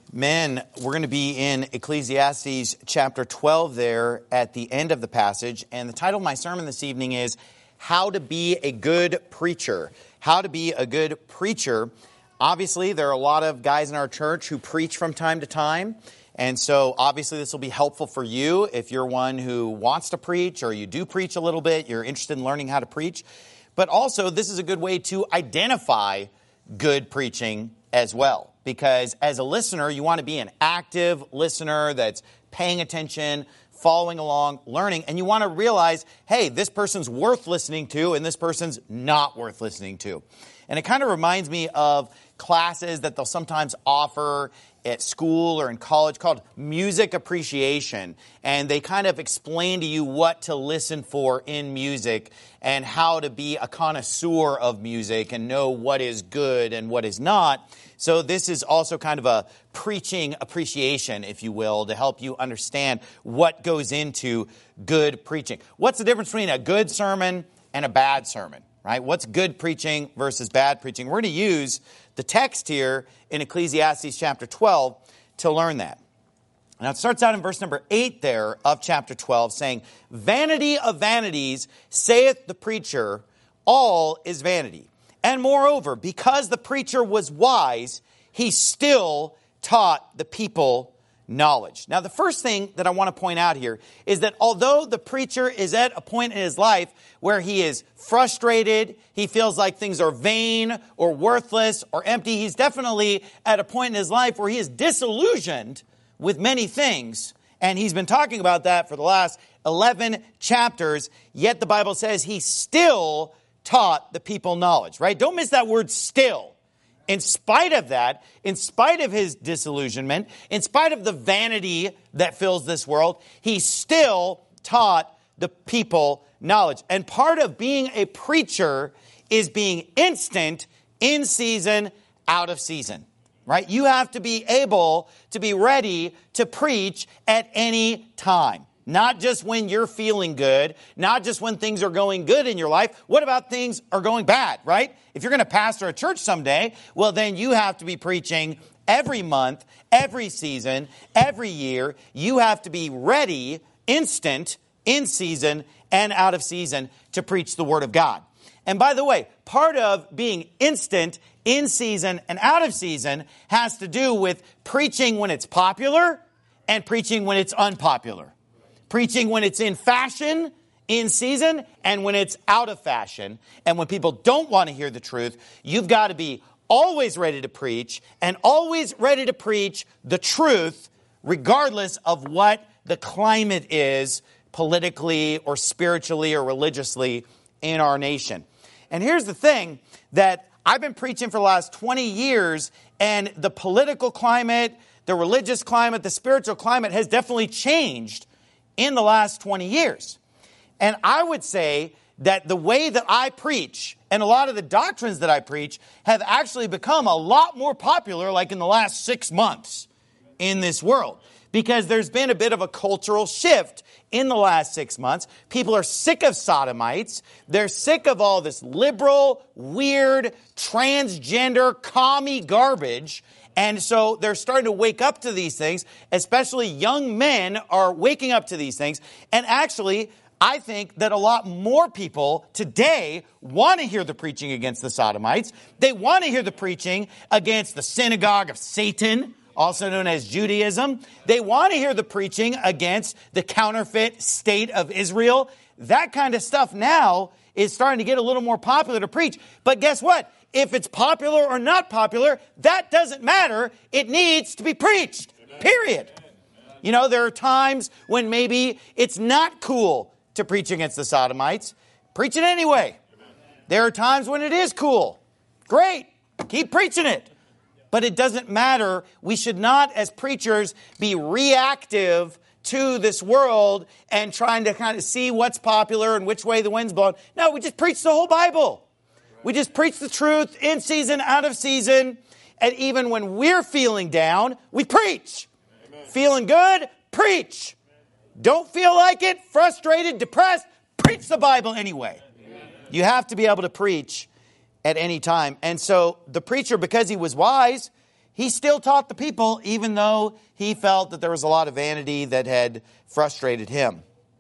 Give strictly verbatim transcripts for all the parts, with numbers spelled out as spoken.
Men, we're going to be in Ecclesiastes chapter twelve there at the end of the passage. And the title of my sermon this evening is How to Be a Good Preacher. How to be a good preacher. Obviously, there are a lot of guys in our church who preach from time to time. And so obviously this will be helpful for you if you're one who wants to preach or you do preach a little bit, you're interested in learning how to preach. But also this is a good way to identify good preaching as well. Because as a listener, you want to be an active listener that's paying attention, following along, learning, and you want to realize, hey, this person's worth listening to and this person's not worth listening to. And it kind of reminds me of classes that they'll sometimes offer at school or in college called music appreciation. And they kind of explain to you what to listen for in music and how to be a connoisseur of music and know what is good and what is not. So this is also kind of a preaching appreciation, if you will, to help you understand what goes into good preaching. What's the difference between a good sermon and a bad sermon, right? What's good preaching versus bad preaching? We're going to use the text here in Ecclesiastes chapter twelve to learn that. Now it starts out in verse number eight there of chapter twelve saying, "Vanity of vanities, saith the preacher, all is vanity. And moreover, because the preacher was wise, he still taught the people knowledge." Now, the first thing that I want to point out here is that although the preacher is at a point in his life where he is frustrated, he feels like things are vain or worthless or empty, he's definitely at a point in his life where he is disillusioned with many things. And he's been talking about that for the last eleven chapters, yet the Bible says he still taught the people knowledge, right? Don't miss that word still. In spite of that, in spite of his disillusionment, in spite of the vanity that fills this world, he still taught the people knowledge. And part of being a preacher is being instant, in season, out of season, right? You have to be able to be ready to preach at any time. Not just when you're feeling good, not just when things are going good in your life. What about things are going bad, right? If you're going to pastor a church someday, well, then you have to be preaching every month, every season, every year. You have to be ready, instant, in season, and out of season to preach the Word of God. And by the way, part of being instant, in season, and out of season has to do with preaching when it's popular and preaching when it's unpopular. Preaching when it's in fashion, in season, and when it's out of fashion. And when people don't want to hear the truth, you've got to be always ready to preach and always ready to preach the truth, regardless of what the climate is politically or spiritually or religiously in our nation. And here's the thing, that I've been preaching for the last twenty years, and the political climate, the religious climate, the spiritual climate has definitely changed in the last twenty years. And I would say that the way that I preach and a lot of the doctrines that I preach have actually become a lot more popular like in the last six months in this world. Because there's been a bit of a cultural shift in the last six months. People are sick of sodomites. They're sick of all this liberal, weird, transgender, commie garbage. And so they're starting to wake up to these things, especially young men are waking up to these things. And actually, I think that a lot more people today want to hear the preaching against the sodomites. They want to hear the preaching against the synagogue of Satan, also known as Judaism. They want to hear the preaching against the counterfeit state of Israel. That kind of stuff now is starting to get a little more popular to preach. But guess what? If it's popular or not popular, that doesn't matter. It needs to be preached, period. You know, there are times when maybe it's not cool to preach against the sodomites. Preach it anyway. There are times when it is cool. Great. Keep preaching it. But it doesn't matter. We should not, as preachers, be reactive to this world and trying to kind of see what's popular and which way the wind's blowing. No, we just preach the whole Bible. We just preach the truth in season, out of season. And even when we're feeling down, we preach. Amen. Feeling good, preach. Amen. Don't feel like it, frustrated, depressed, preach the Bible anyway. Amen. You have to be able to preach at any time. And so the preacher, because he was wise, he still taught the people, even though he felt that there was a lot of vanity that had frustrated him.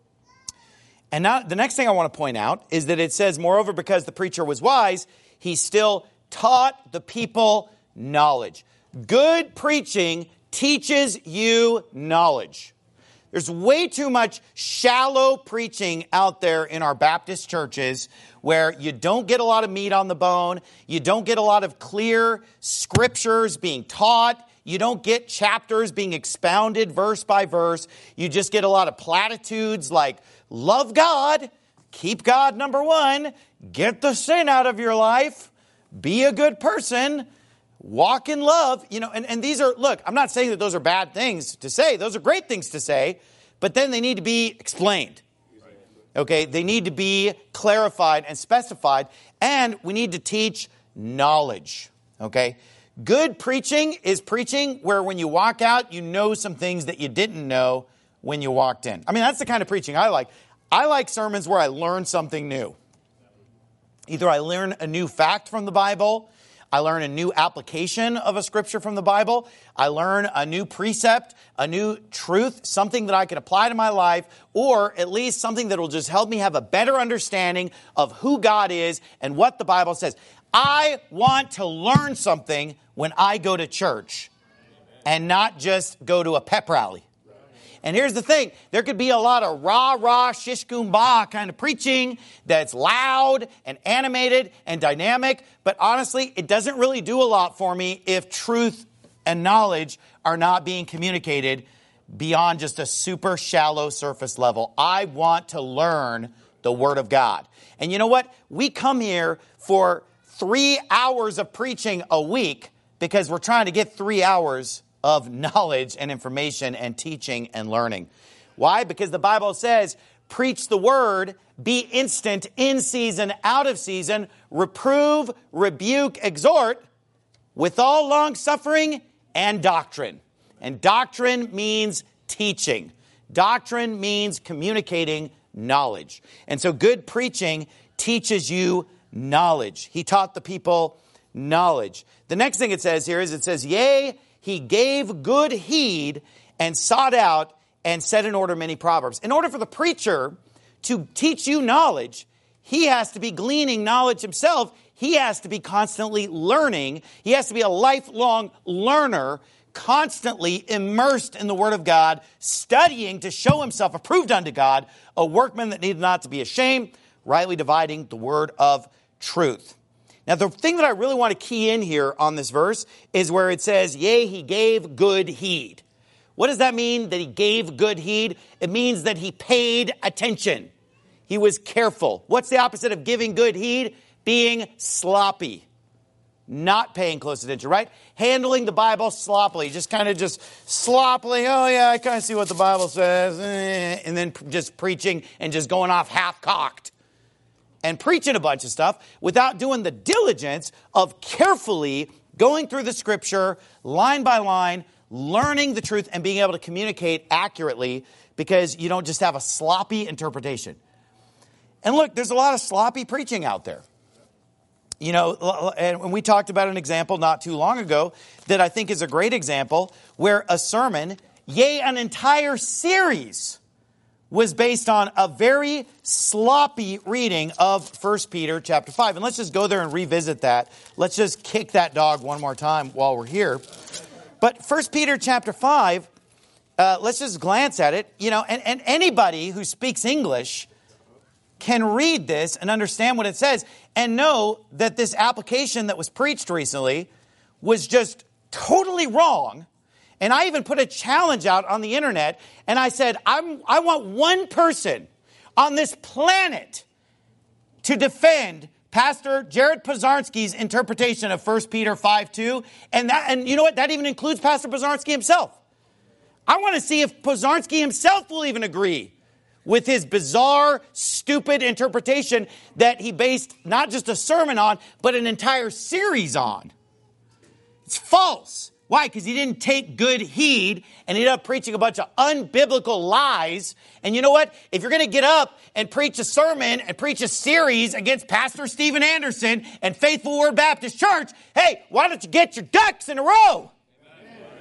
And now the next thing I want to point out is that it says, moreover, because the preacher was wise, he still taught the people knowledge. Good preaching teaches you knowledge. There's way too much shallow preaching out there in our Baptist churches where you don't get a lot of meat on the bone. You don't get a lot of clear scriptures being taught. You don't get chapters being expounded verse by verse. You just get a lot of platitudes like, love God, keep God number one, get the sin out of your life, be a good person, walk in love. You know, and, and these are, look, I'm not saying that those are bad things to say. Those are great things to say, but then they need to be explained. Okay, they need to be clarified and specified, and we need to teach knowledge. Okay, good preaching is preaching where when you walk out, you know some things that you didn't know when you walked in. I mean, that's the kind of preaching I like. I like sermons where I learn something new. Either I learn a new fact from the Bible, I learn a new application of a scripture from the Bible, I learn a new precept, a new truth, something that I can apply to my life, or at least something that will just help me have a better understanding of who God is and what the Bible says. I want to learn something when I go to church and not just go to a pep rally. And here's the thing, there could be a lot of rah-rah, shish-goom-bah kind of preaching that's loud and animated and dynamic, but honestly, it doesn't really do a lot for me if truth and knowledge are not being communicated beyond just a super shallow surface level. I want to learn the Word of God. And you know what? We come here for three hours of preaching a week because we're trying to get three hours of knowledge and information and teaching and learning. Why? Because the Bible says, preach the word, be instant, in season, out of season, reprove, rebuke, exhort, with all long suffering and doctrine. And doctrine means teaching. Doctrine means communicating knowledge. And so good preaching teaches you knowledge. He taught the people knowledge. The next thing it says here is it says, yea, he gave good heed and sought out and set in order many proverbs. In order for the preacher to teach you knowledge, he has to be gleaning knowledge himself. He has to be constantly learning. He has to be a lifelong learner, constantly immersed in the Word of God, studying to show himself approved unto God, a workman that needed not to be ashamed, rightly dividing the word of truth. Now, the thing that I really want to key in here on this verse is where it says, yea, he gave good heed. What does that mean, that he gave good heed? It means that he paid attention. He was careful. What's the opposite of giving good heed? Being sloppy. Not paying close attention, right? Handling the Bible sloppily. Just kind of just sloppily, oh yeah, I kind of see what the Bible says. And then just preaching and just going off half-cocked. And preaching a bunch of stuff without doing the diligence of carefully going through the scripture line by line, learning the truth and being able to communicate accurately because you don't just have a sloppy interpretation. And look, there's a lot of sloppy preaching out there. You know, and we talked about an example not too long ago that I think is a great example where a sermon, yea, an entire series was based on a very sloppy reading of First Peter chapter five. And let's just go there and revisit that. Let's just kick that dog one more time while we're here. But First Peter chapter five, uh, let's just glance at it. You know, and, and anybody who speaks English can read this and understand what it says and know that this application that was preached recently was just totally wrong. And I even put a challenge out on the internet, and I said, I'm, I want one person on this planet to defend Pastor Jared Pozarnski's interpretation of First Peter five two. And that, and you know what? That even includes Pastor Pozarnski himself. I want to see if Pozarnski himself will even agree with his bizarre, stupid interpretation that he based not just a sermon on, but an entire series on. It's false. Why? Because he didn't take good heed and he ended up preaching a bunch of unbiblical lies. And you know what? If you're going to get up and preach a sermon and preach a series against Pastor Steven Anderson and Faithful Word Baptist Church, hey, why don't you get your ducks in a row?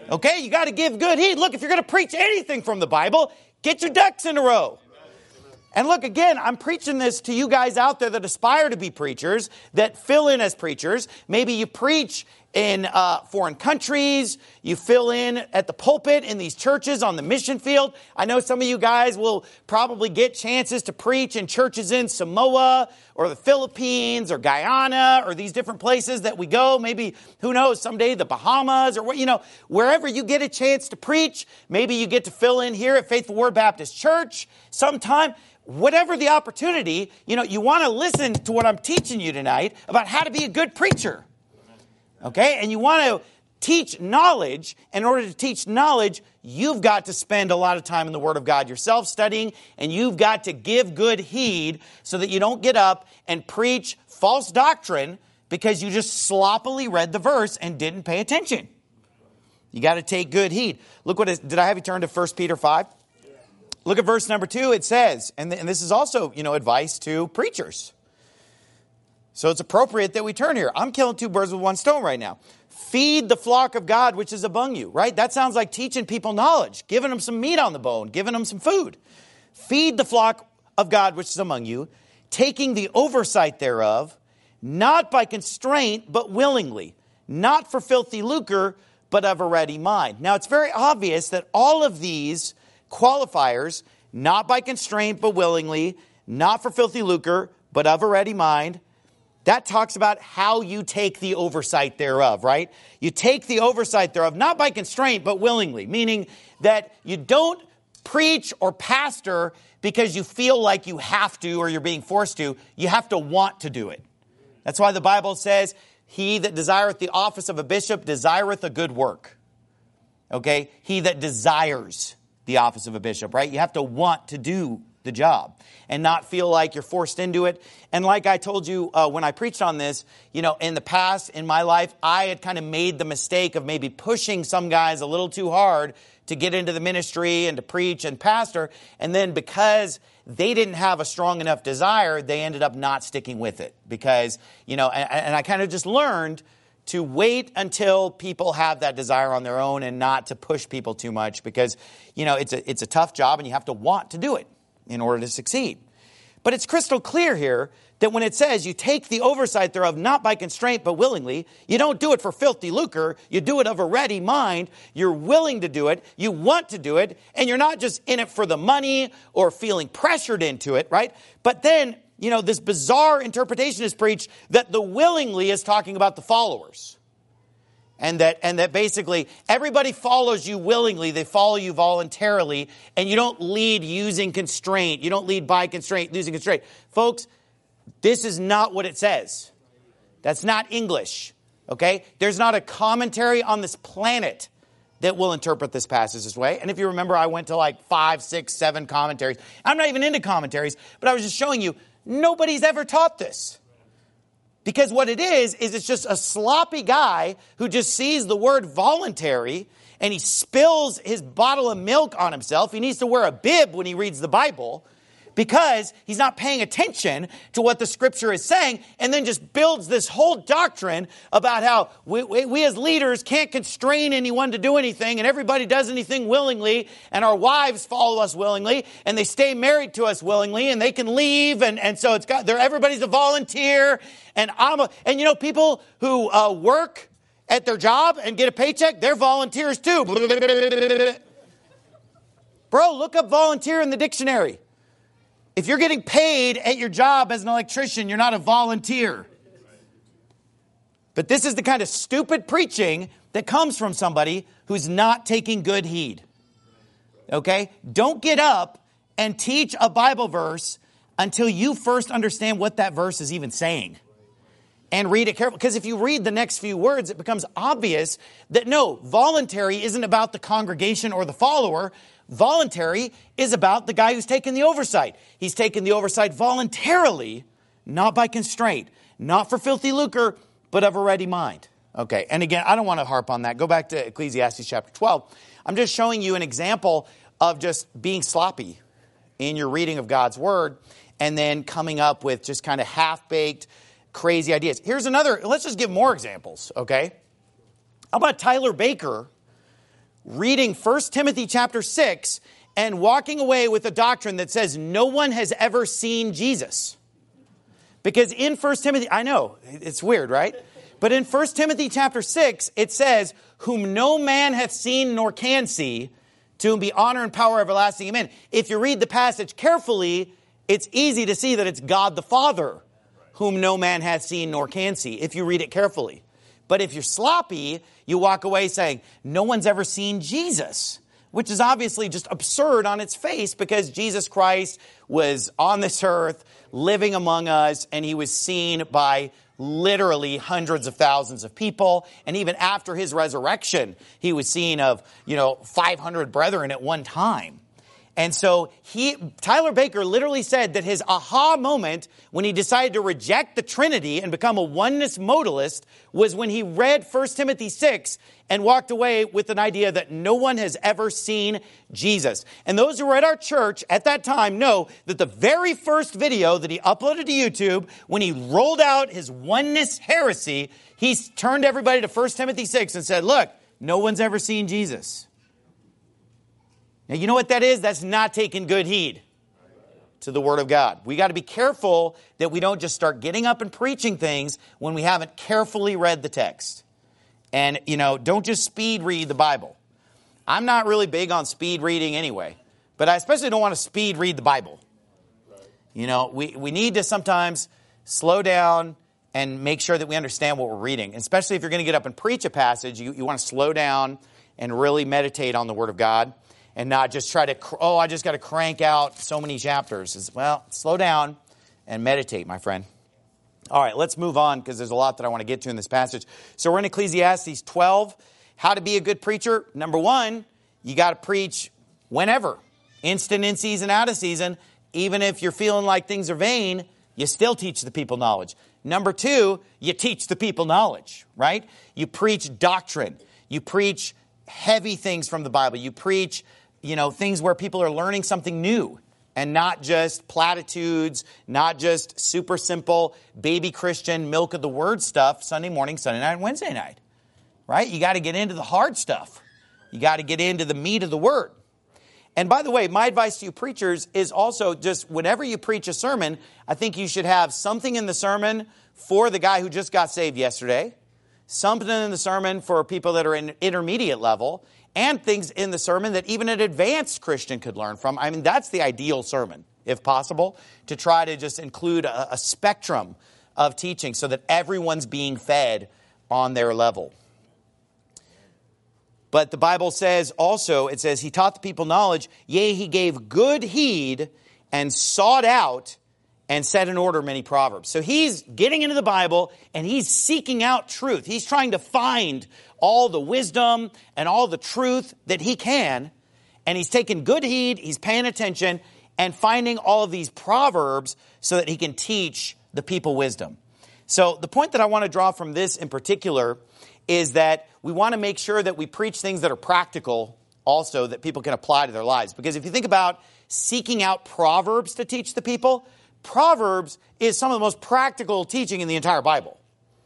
Okay, you got to give good heed. Look, if you're going to preach anything from the Bible, get your ducks in a row. And look, again, I'm preaching this to you guys out there that aspire to be preachers, that fill in as preachers. Maybe you preach in uh, foreign countries. You fill in at the pulpit in these churches on the mission field. I know some of you guys will probably get chances to preach in churches in Samoa or the Philippines or Guyana or these different places that we go. Maybe, who knows, someday the Bahamas or what, you know, wherever you get a chance to preach. Maybe you get to fill in here at Faithful Word Baptist Church sometime. Whatever the opportunity, you know, you want to listen to what I'm teaching you tonight about how to be a good preacher. Okay? And you want to teach knowledge. In order to teach knowledge, you've got to spend a lot of time in the Word of God yourself studying, and you've got to give good heed so that you don't get up and preach false doctrine because you just sloppily read the verse and didn't pay attention. You got to take good heed. Look what it, did I have you turn to First Peter five? Look at verse number two. It says, and, th- and this is also, you know, advice to preachers. So it's appropriate that we turn here. I'm killing two birds with one stone right now. Feed the flock of God which is among you, right? That sounds like teaching people knowledge, giving them some meat on the bone, giving them some food. Feed the flock of God which is among you, taking the oversight thereof, not by constraint, but willingly, not for filthy lucre, but of a ready mind. Now, it's very obvious that all of these qualifiers, not by constraint, but willingly, not for filthy lucre, but of a ready mind, that talks about how you take the oversight thereof, right? You take the oversight thereof, not by constraint, but willingly, meaning that you don't preach or pastor because you feel like you have to or you're being forced to. You have to want to do it. That's why the Bible says, he that desireth the office of a bishop desireth a good work. Okay? He that desires the office of a bishop, right? You have to want to do the job and not feel like you're forced into it. And like I told you uh, when I preached on this, you know, in the past, in my life, I had kind of made the mistake of maybe pushing some guys a little too hard to get into the ministry and to preach and pastor. And then because they didn't have a strong enough desire, they ended up not sticking with it. Because, you know, and, and I kind of just learned to wait until people have that desire on their own and not to push people too much because, you know, it's a, it's a tough job and you have to want to do it in order to succeed. But it's crystal clear here that when it says you take the oversight thereof not by constraint but willingly, you don't do it for filthy lucre, you do it of a ready mind, you're willing to do it, you want to do it, and you're not just in it for the money or feeling pressured into it, right? But then, you know, this bizarre interpretation is preached that the willingly is talking about the followers. And that and that basically everybody follows you willingly. They follow you voluntarily. And you don't lead using constraint. You don't lead by constraint, using constraint. Folks, this is not what it says. That's not English. Okay? There's not a commentary on this planet that will interpret this passage this way. And if you remember, I went to like five, six, seven commentaries. I'm not even into commentaries, but I was just showing you, nobody's ever taught this. Because what it is, is it's just a sloppy guy who just sees the word voluntary and he spills his bottle of milk on himself. He needs to wear a bib when he reads the Bible because he's not paying attention to what the Scripture is saying, and then just builds this whole doctrine about how we, we, we as leaders can't constrain anyone to do anything, and everybody does anything willingly, and our wives follow us willingly, and they stay married to us willingly, and they can leave, and, and so it's got, they're, everybody's a volunteer, and I'm a, and you know, people who uh, work at their job and get a paycheck, they're volunteers too. Bro, look up volunteer in the dictionary. If you're getting paid at your job as an electrician, you're not a volunteer. But this is the kind of stupid preaching that comes from somebody who's not taking good heed. Okay? Don't get up and teach a Bible verse until you first understand what that verse is even saying. And read it carefully. Because if you read the next few words, it becomes obvious that no, voluntary isn't about the congregation or the follower. Voluntary is about the guy who's taken the oversight. He's taken the oversight voluntarily, not by constraint, not for filthy lucre, but of a ready mind. Okay, and again, I don't want to harp on that. Go back to Ecclesiastes chapter twelve. I'm just showing you an example of just being sloppy in your reading of God's Word and then coming up with just kind of half-baked, crazy ideas. Here's another, let's just give more examples, okay? How about Tyler Baker reading First Timothy chapter six and walking away with a doctrine that says no one has ever seen Jesus. Because in First Timothy, I know, it's weird, right? But in First Timothy chapter six, it says, whom no man hath seen nor can see, to whom be honor and power everlasting. Amen. If you read the passage carefully, it's easy to see that it's God the Father, whom no man hath seen nor can see, if you read it carefully. But if you're sloppy, you walk away saying, no one's ever seen Jesus, which is obviously just absurd on its face, because Jesus Christ was on this earth, living among us, and he was seen by literally hundreds of thousands of people. And even after his resurrection, he was seen of, you know, five hundred brethren at one time. And so he, Tyler Baker literally said that his aha moment when he decided to reject the Trinity and become a oneness modalist was when he read First Timothy six and walked away with an idea that no one has ever seen Jesus. And those who were at our church at that time know that the very first video that he uploaded to YouTube, when he rolled out his oneness heresy, he turned everybody to First Timothy six and said, look, no one's ever seen Jesus. Now, you know what that is? That's not taking good heed to the Word of God. We got to be careful that we don't just start getting up and preaching things when we haven't carefully read the text. And, you know, don't just speed read the Bible. I'm not really big on speed reading anyway, but I especially don't want to speed read the Bible. You know, we, we need to sometimes slow down and make sure that we understand what we're reading. Especially if you're going to get up and preach a passage, you, you want to slow down and really meditate on the Word of God. And not just try to, oh, I just got to crank out so many chapters. It's, well, slow down and meditate, my friend. All right, let's move on because there's a lot that I want to get to in this passage. So we're in Ecclesiastes twelve. How to be a good preacher. Number one, you got to preach whenever. Instant, in season, out of season. Even if you're feeling like things are vain, you still teach the people knowledge. Number two, you teach the people knowledge, right? You preach doctrine. You preach heavy things from the Bible. You preach You know, things where people are learning something new and not just platitudes, not just super simple baby Christian milk of the word stuff Sunday morning, Sunday night, and Wednesday night, right? You got to get into the hard stuff. You got to get into the meat of the word. And by the way, my advice to you preachers is also just whenever you preach a sermon, I think you should have something in the sermon for the guy who just got saved yesterday, something in the sermon for people that are in intermediate level, and things in the sermon that even an advanced Christian could learn from. I mean, that's the ideal sermon, if possible, to try to just include a, a spectrum of teaching so that everyone's being fed on their level. But the Bible says also, it says, he taught the people knowledge, yea, he gave good heed and sought out and set in order many proverbs. So he's getting into the Bible and he's seeking out truth. He's trying to find all the wisdom and all the truth that he can. And he's taking good heed, he's paying attention, and finding all of these proverbs so that he can teach the people wisdom. So the point that I want to draw from this in particular is that we want to make sure that we preach things that are practical also that people can apply to their lives. Because if you think about seeking out proverbs to teach the people, Proverbs is some of the most practical teaching in the entire Bible.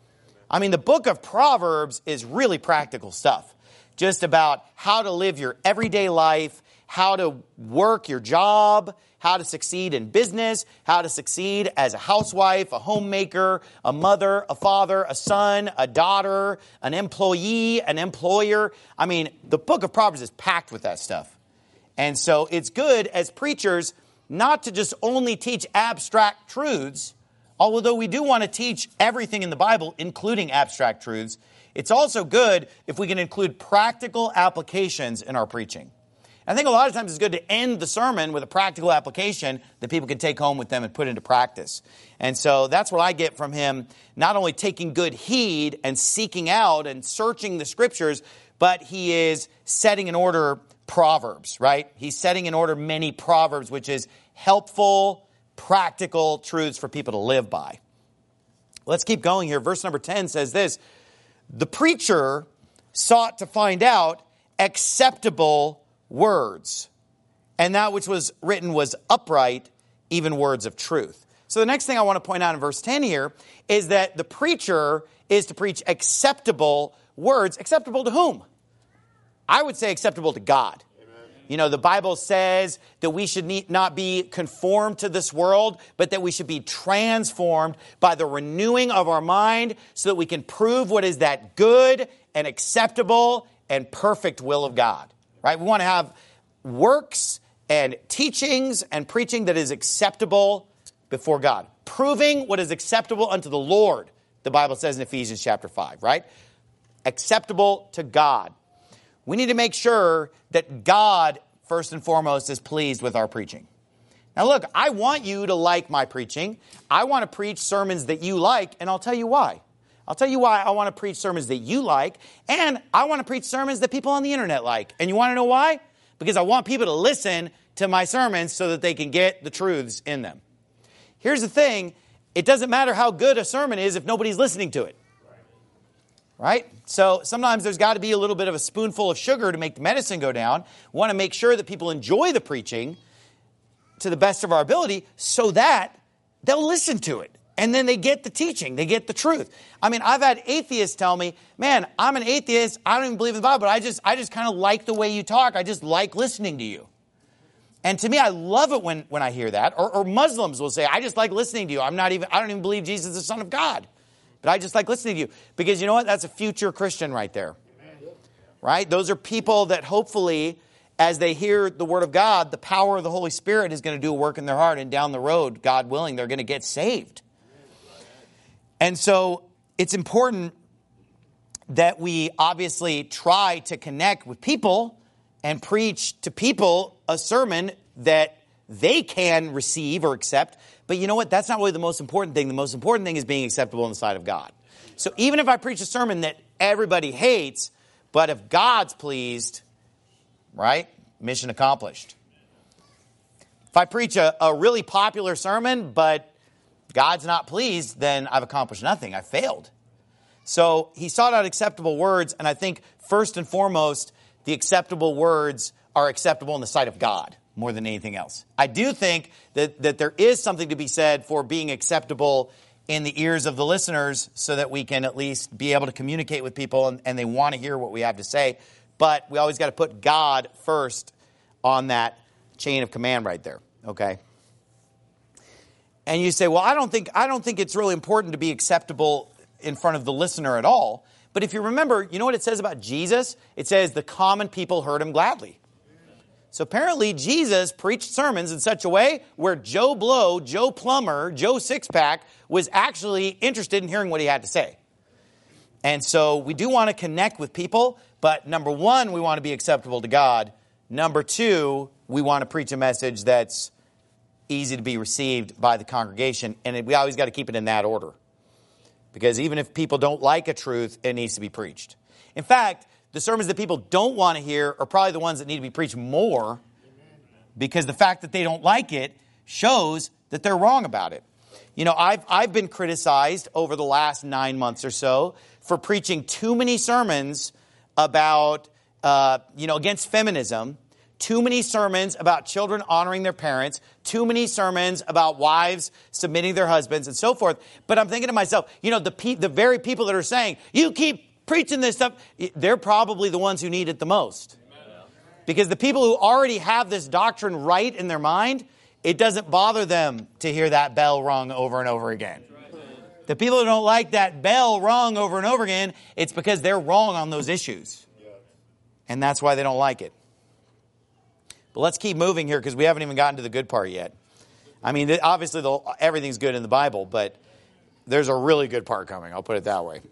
I mean, the book of Proverbs is really practical stuff. Just about how to live your everyday life, how to work your job, how to succeed in business, how to succeed as a housewife, a homemaker, a mother, a father, a son, a daughter, an employee, an employer. I mean, the book of Proverbs is packed with that stuff. And so it's good as preachers not to just only teach abstract truths, although we do want to teach everything in the Bible, including abstract truths. It's also good if we can include practical applications in our preaching. I think a lot of times it's good to end the sermon with a practical application that people can take home with them and put into practice. And so that's what I get from him, not only taking good heed and seeking out and searching the scriptures, but he is setting in order Proverbs, right? He's setting in order many proverbs, which is helpful, practical truths for people to live by. Let's keep going here. Verse number ten says this, the preacher sought to find out acceptable words, and that which was written was upright, even words of truth. So the next thing I want to point out in verse ten here is that the preacher is to preach acceptable words. Acceptable to whom? I would say acceptable to God. You know, the Bible says that we should need, not be conformed to this world, but that we should be transformed by the renewing of our mind so that we can prove what is that good and acceptable and perfect will of God, right? We want to have works and teachings and preaching that is acceptable before God, proving what is acceptable unto the Lord, the Bible says in Ephesians chapter five, right? Acceptable to God. We need to make sure that God, first and foremost, is pleased with our preaching. Now look, I want you to like my preaching. I want to preach sermons that you like, and I'll tell you why. I'll tell you why I want to preach sermons that you like, and I want to preach sermons that people on the internet like. And you want to know why? Because I want people to listen to my sermons so that they can get the truths in them. Here's the thing, it doesn't matter how good a sermon is if nobody's listening to it. Right? So sometimes there's got to be a little bit of a spoonful of sugar to make the medicine go down. We want to make sure that people enjoy the preaching to the best of our ability so that they'll listen to it. And then they get the teaching. They get the truth. I mean, I've had atheists tell me, man, I'm an atheist. I don't even believe in the Bible, but I just, I just kind of like the way you talk. I just like listening to you. And to me, I love it when, when I hear that. Or, or Muslims will say, I just like listening to you. I'm not even, I don't even believe Jesus is the Son of God. But I just like listening to you. Because you know what? That's a future Christian right there. Amen. Right? Those are people that hopefully, as they hear the Word of God, the power of the Holy Spirit is going to do a work in their heart. And down the road, God willing, they're going to get saved. And so it's important that we obviously try to connect with people and preach to people a sermon that they can receive or accept. But you know what? That's not really the most important thing. The most important thing is being acceptable in the sight of God. So even if I preach a sermon that everybody hates, but if God's pleased, right? Mission accomplished. If I preach a, a really popular sermon, but God's not pleased, then I've accomplished nothing. I failed. So he sought out acceptable words, and I think first and foremost, the acceptable words are acceptable in the sight of God more than anything else. I do think that, that there is something to be said for being acceptable in the ears of the listeners so that we can at least be able to communicate with people and, and they want to hear what we have to say. But we always got to put God first on that chain of command right there, okay? And you say, well, I don't think I don't think it's really important to be acceptable in front of the listener at all. But if you remember, you know what it says about Jesus? It says the common people heard him gladly. So apparently Jesus preached sermons in such a way where Joe Blow, Joe Plumber, Joe Sixpack was actually interested in hearing what he had to say. And so we do want to connect with people, but number one, we want to be acceptable to God. Number two, we want to preach a message that's easy to be received by the congregation. And we always got to keep it in that order. Because even if people don't like a truth, it needs to be preached. In fact, the sermons that people don't want to hear are probably the ones that need to be preached more, because the fact that they don't like it shows that they're wrong about it. You know, I've, I've been criticized over the last nine months or so for preaching too many sermons about, uh, you know, against feminism, too many sermons about children honoring their parents, too many sermons about wives submitting their husbands and so forth. But I'm thinking to myself, you know, the pe- the very people that are saying, you keep preaching this stuff, they're probably the ones who need it the most. Because the people who already have this doctrine right in their mind, it doesn't bother them to hear that bell rung over and over again. The people who don't like that bell rung over and over again, it's because they're wrong on those issues. And that's why they don't like it. But let's keep moving here because we haven't even gotten to the good part yet. I mean, obviously the, everything's good in the Bible, but there's a really good part coming. I'll put it that way.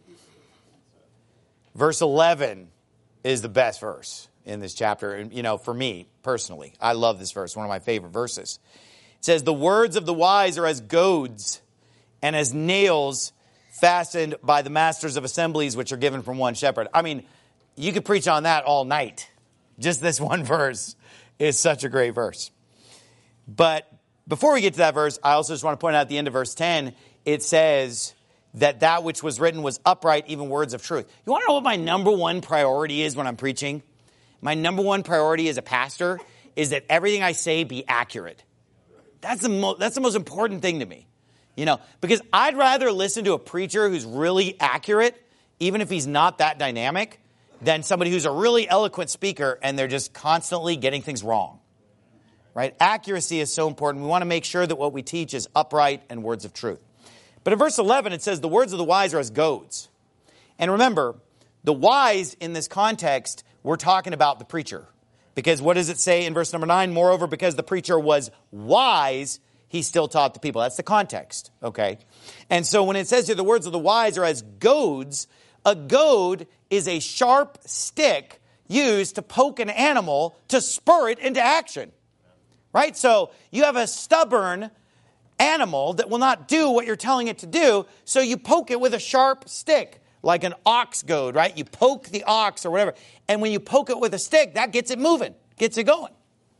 Verse eleven is the best verse in this chapter. And, you know, for me personally, I love this verse, one of my favorite verses. It says, the words of the wise are as goads and as nails fastened by the masters of assemblies, which are given from one shepherd. I mean, you could preach on that all night. Just this one verse is such a great verse. But before we get to that verse, I also just want to point out at the end of verse ten, it says that that which was written was upright, even words of truth. You want to know what my number one priority is when I'm preaching? My number one priority as a pastor is that everything I say be accurate. That's the mo- that's the most important thing to me. You know, because I'd rather listen to a preacher who's really accurate, even if he's not that dynamic, than somebody who's a really eloquent speaker and they're just constantly getting things wrong. Right? Accuracy is so important. We want to make sure that what we teach is upright and words of truth. But in verse eleven, it says, the words of the wise are as goads. And remember, the wise in this context, we're talking about the preacher. Because what does it say in verse number nine? Moreover, because the preacher was wise, he still taught the people. That's the context, okay? And so when it says here, the words of the wise are as goads, a goad is a sharp stick used to poke an animal to spur it into action. Right? So you have a stubborn animal that will not do what you're telling it to do, so you poke it with a sharp stick, like an ox goad, right? You poke the ox or whatever, and when you poke it with a stick, that gets it moving, gets it going.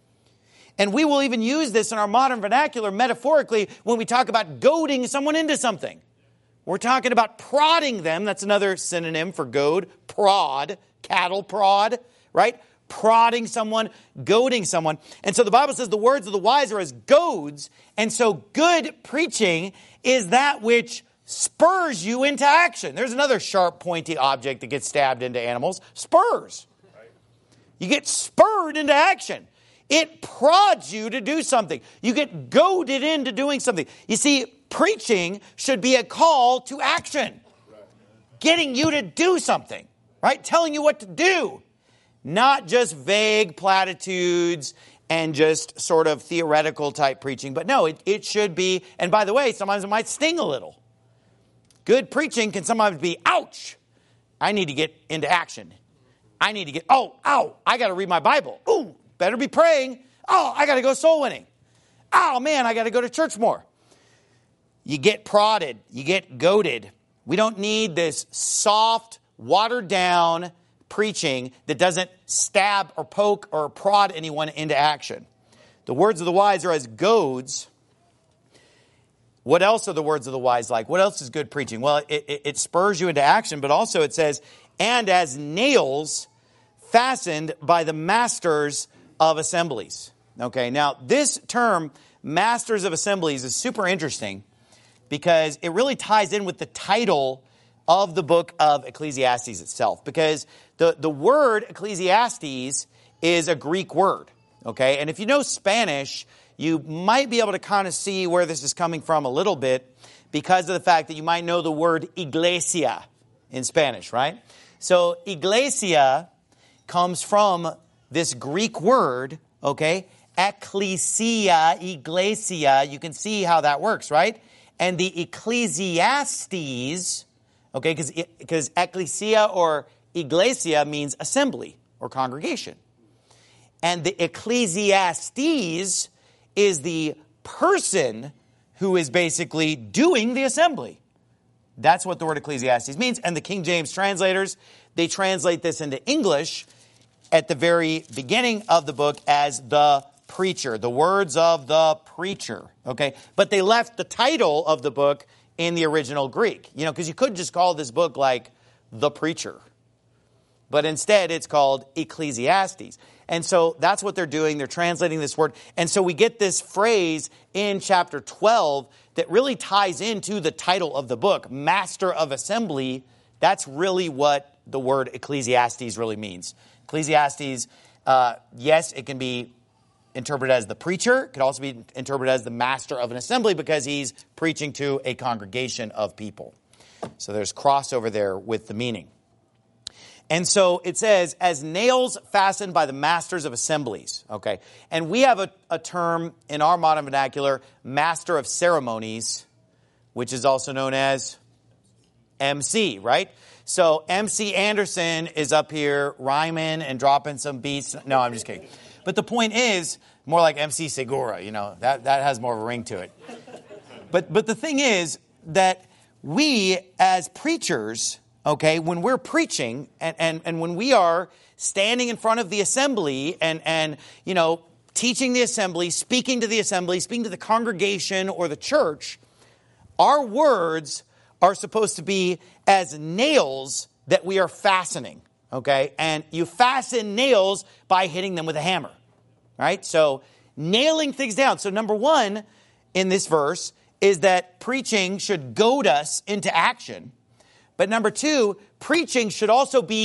And we will even use this in our modern vernacular metaphorically when we talk about goading someone into something. We're talking about prodding them. That's another synonym for goad, prod, cattle prod, right? Prodding someone, goading someone. And so the Bible says the words of the wise are as goads. And so good preaching is that which spurs you into action. There's another sharp, pointy object that gets stabbed into animals. Spurs. You get spurred into action. It prods you to do something. You get goaded into doing something. You see, preaching should be a call to action. Getting you to do something, right? Telling you what to do. Not just vague platitudes and just sort of theoretical type preaching. But no, it, it should be, and by the way, sometimes it might sting a little. Good preaching can sometimes be, ouch, I need to get into action. I need to get, oh, ow, I got to read my Bible. Ooh, better be praying. Oh, I got to go soul winning. Oh, man, I got to go to church more. You get prodded. You get goaded. We don't need this soft, watered down preaching that doesn't stab or poke or prod anyone into action. The words of the wise are as goads. What else are the words of the wise like? What else is good preaching? Well, it, it, it spurs you into action, but also it says, and as nails fastened by the masters of assemblies. Okay, now this term, masters of assemblies, is super interesting because it really ties in with the title of the book of Ecclesiastes itself. Because the, the word Ecclesiastes is a Greek word, okay? And if you know Spanish, you might be able to kind of see where this is coming from a little bit because of the fact that you might know the word iglesia in Spanish, right? So iglesia comes from this Greek word, okay? Ecclesia, iglesia, you can see how that works, right? And the Ecclesiastes, okay, because because ecclesia or iglesia means assembly or congregation. And the Ecclesiastes is the person who is basically doing the assembly. That's what the word Ecclesiastes means. And the King James translators, they translate this into English at the very beginning of the book as the preacher, the words of the preacher, okay? But they left the title of the book in the original Greek, you know, because you could just call this book like The Preacher. But instead, it's called Ecclesiastes. And so that's what they're doing. They're translating this word. And so we get this phrase in chapter twelve that really ties into the title of the book, Master of Assembly. That's really what the word Ecclesiastes really means. Ecclesiastes, uh, yes, it can be interpreted as the preacher. It could also be interpreted as the master of an assembly because he's preaching to a congregation of people. So there's crossover there with the meaning. And so it says, as nails fastened by the masters of assemblies. Okay. And we have a, a term in our modern vernacular, master of ceremonies, which is also known as M C, right? So M C Anderson is up here rhyming and dropping some beats. No, I'm just kidding. But the point is, more like M C Segura, you know, that, that has more of a ring to it. But but the thing is that we as preachers, okay, when we're preaching and, and, and when we are standing in front of the assembly and, and, you know, teaching the assembly, speaking to the assembly, speaking to the congregation or the church, our words are supposed to be as nails that we are fastening, okay? And you fasten nails by hitting them with a hammer, right? So nailing things down. So number one in this verse is that preaching should goad us into action. But number two, preaching should also be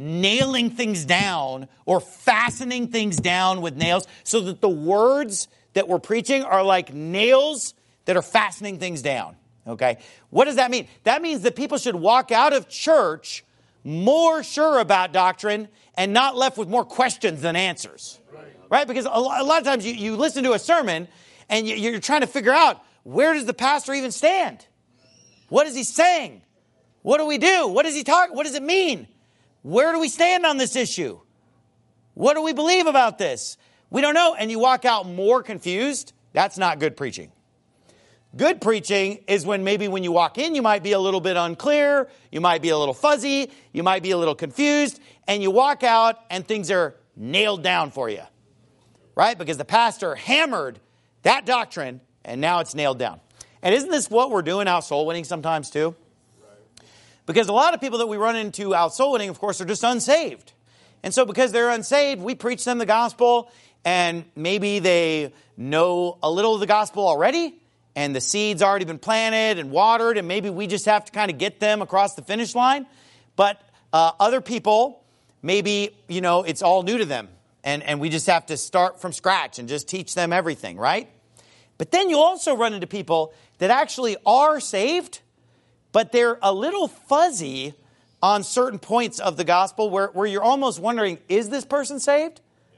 nailing things down or fastening things down with nails so that the words that we're preaching are like nails that are fastening things down. Okay? What does that mean? That means that people should walk out of church more sure about doctrine and not left with more questions than answers. Right? right? Because a lot, a lot of times you, you listen to a sermon and you, you're trying to figure out, where does the pastor even stand? What is he saying? What do we do? What does he talk? What does it mean? Where do we stand on this issue? What do we believe about this? We don't know. And you walk out more confused. That's not good preaching. Good preaching is when maybe when you walk in, you might be a little bit unclear. You might be a little fuzzy. You might be a little confused. And you walk out and things are nailed down for you. Right? Because the pastor hammered that doctrine and now it's nailed down. And isn't this what we're doing out soul winning sometimes too? Because a lot of people that we run into out soul winning, of course, are just unsaved. And so because they're unsaved, we preach them the gospel and maybe they know a little of the gospel already. And the seed's already been planted and watered, and maybe we just have to kind of get them across the finish line. But uh, other people, maybe, you know, it's all new to them. And, and we just have to start from scratch and just teach them everything, right? But then you also run into people that actually are saved, but they're a little fuzzy on certain points of the gospel where, where you're almost wondering, is this person saved?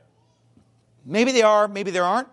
Maybe they are, maybe they aren't.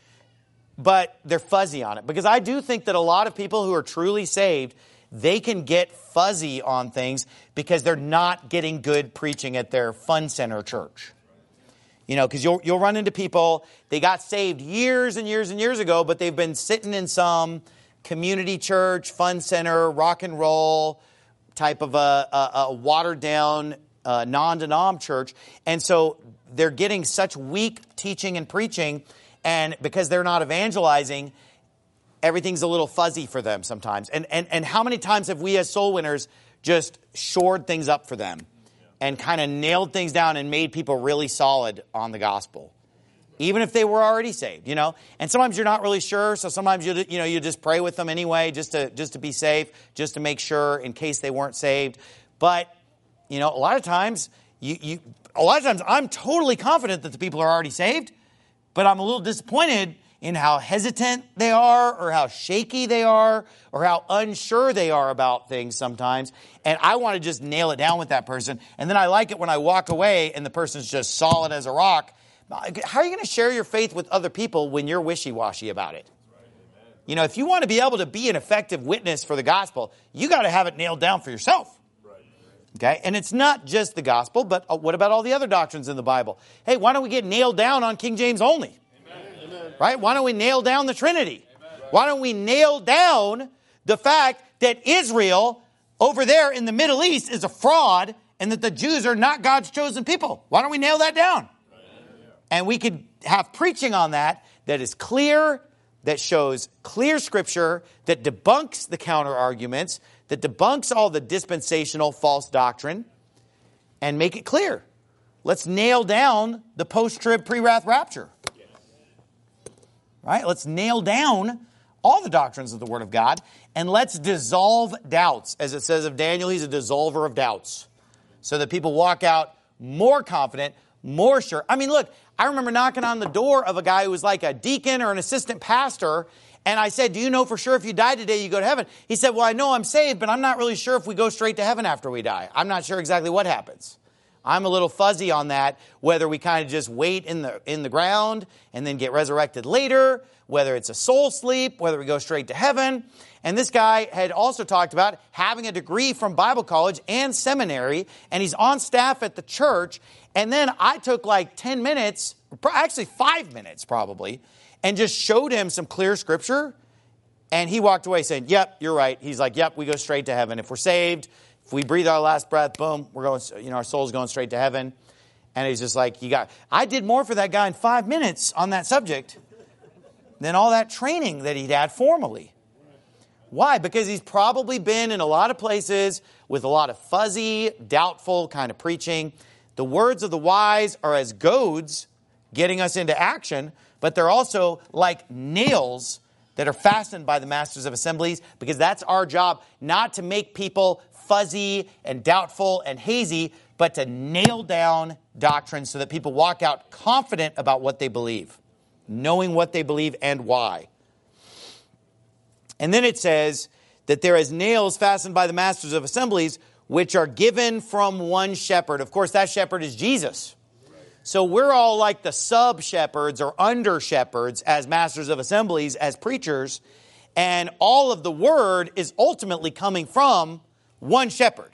But they're fuzzy on it. Because I do think that a lot of people who are truly saved, they can get fuzzy on things because they're not getting good preaching at their fun center church. You know, because you'll, you'll run into people, they got saved years and years and years ago, but they've been sitting in some community church, fun center, rock and roll type of a, a, a watered down uh, non-denom church. And so they're getting such weak teaching and preaching. And because they're not evangelizing, everything's a little fuzzy for them sometimes. And, and, and how many times have we as soul winners just shored things up for them and kind of nailed things down and made people really solid on the gospel, even if they were already saved, you know? And sometimes you're not really sure, so sometimes you you know you just pray with them anyway, just to just to be safe, just to make sure in case they weren't saved. But you know, a lot of times you you a lot of times I'm totally confident that the people are already saved. But I'm a little disappointed in how hesitant they are or how shaky they are or how unsure they are about things sometimes. And I want to just nail it down with that person. And then I like it when I walk away and the person's just solid as a rock. How are you going to share your faith with other people when you're wishy-washy about it? You know, if you want to be able to be an effective witness for the gospel, you got to have it nailed down for yourself. Okay, and it's not just the gospel, but what about all the other doctrines in the Bible? Hey, why don't we get nailed down on King James only? Amen. Right? Why don't we nail down the Trinity? Amen. Why don't we nail down the fact that Israel over there in the Middle East is a fraud and that the Jews are not God's chosen people? Why don't we nail that down? Amen. And we could have preaching on that that is clear, that shows clear scripture, that debunks the counter arguments, that debunks all the dispensational false doctrine, and make it clear. Let's nail down the post-trib, pre-wrath rapture. Right? Let's nail down all the doctrines of the Word of God, and let's dissolve doubts. As it says of Daniel, he's a dissolver of doubts. So that people walk out more confident, more sure. I mean, look, I remember knocking on the door of a guy who was like a deacon or an assistant pastor, and I said, do you know for sure if you die today, you go to heaven? He said, well, I know I'm saved, but I'm not really sure if we go straight to heaven after we die. I'm not sure exactly what happens. I'm a little fuzzy on that, whether we kind of just wait in the in the ground and then get resurrected later, whether it's a soul sleep, whether we go straight to heaven. And this guy had also talked about having a degree from Bible college and seminary, and he's on staff at the church. And then I took like ten minutes, actually five minutes probably, and just showed him some clear scripture. And he walked away saying, yep, you're right. He's like, yep, we go straight to heaven. If we're saved, if we breathe our last breath, boom, we're going, you know, our soul's going straight to heaven. And he's just like, you got, I did more for that guy in five minutes on that subject than all that training that he'd had formally. Why? Because he's probably been in a lot of places with a lot of fuzzy, doubtful kind of preaching. The words of the wise are as goads getting us into action, but they're also like nails that are fastened by the masters of assemblies, because that's our job, not to make people fuzzy and doubtful and hazy, but to nail down doctrine so that people walk out confident about what they believe, knowing what they believe and why. And then it says that there is nails fastened by the masters of assemblies, which are given from one shepherd. Of course, that shepherd is Jesus. So we're all like the sub-shepherds or under-shepherds as masters of assemblies, as preachers. And all of the word is ultimately coming from one shepherd.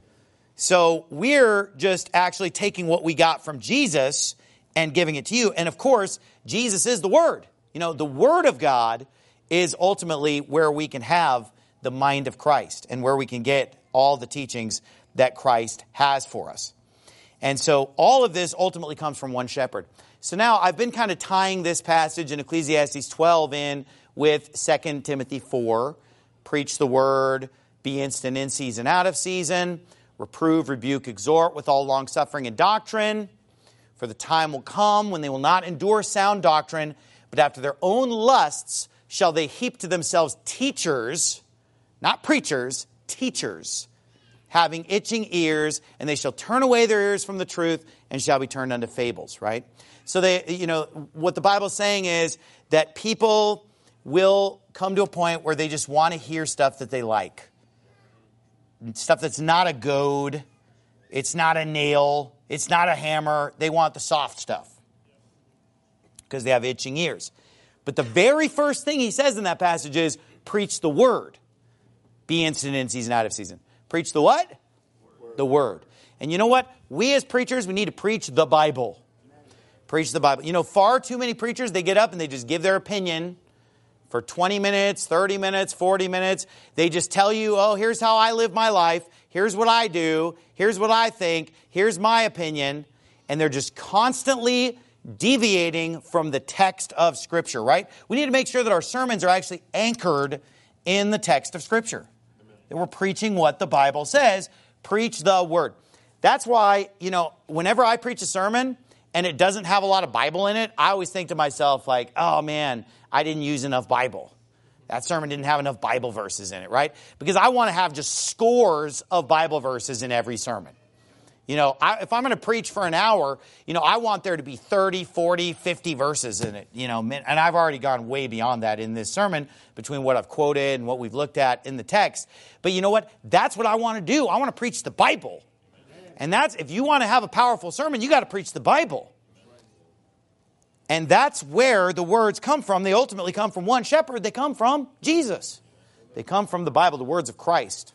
So we're just actually taking what we got from Jesus and giving it to you. And of course, Jesus is the Word. You know, the Word of God is ultimately where we can have the mind of Christ and where we can get all the teachings that Christ has for us. And so all of this ultimately comes from one shepherd. So now I've been kind of tying this passage in Ecclesiastes twelve in with Second Timothy four. Preach the word, be instant in season, out of season. Reprove, rebuke, exhort with all longsuffering and doctrine. For the time will come when they will not endure sound doctrine, but after their own lusts shall they heap to themselves teachers, not preachers, teachers, having itching ears, and they shall turn away their ears from the truth and shall be turned unto fables, right? So they, you know, what the Bible's saying is that people will come to a point where they just want to hear stuff that they like. Stuff that's not a goad, it's not a nail, it's not a hammer. They want the soft stuff because they have itching ears. But the very first thing he says in that passage is, preach the word. Be instant in season, out of season. Preach the what? Word. The word. And you know what? We as preachers, we need to preach the Bible. Preach the Bible. You know, far too many preachers, they get up and they just give their opinion for twenty minutes, thirty minutes, forty minutes. They just tell you, oh, here's how I live my life. Here's what I do. Here's what I think. Here's my opinion. And they're just constantly deviating from the text of Scripture, right? We need to make sure that our sermons are actually anchored in the text of Scripture. Amen. That we're preaching what the Bible says. Preach the word. That's why, you know, whenever I preach a sermon and it doesn't have a lot of Bible in it, I always think to myself like, oh man, I didn't use enough Bible. That sermon didn't have enough Bible verses in it, right? Because I want to have just scores of Bible verses in every sermon. You know, I, if I'm going to preach for an hour, you know, I want there to be thirty, forty, fifty verses in it, you know, and I've already gone way beyond that in this sermon between what I've quoted and what we've looked at in the text. But you know what? That's what I want to do. I want to preach the Bible. And that's, if you want to have a powerful sermon, you got to preach the Bible. And that's where the words come from. They ultimately come from one shepherd. They come from Jesus. They come from the Bible, the words of Christ.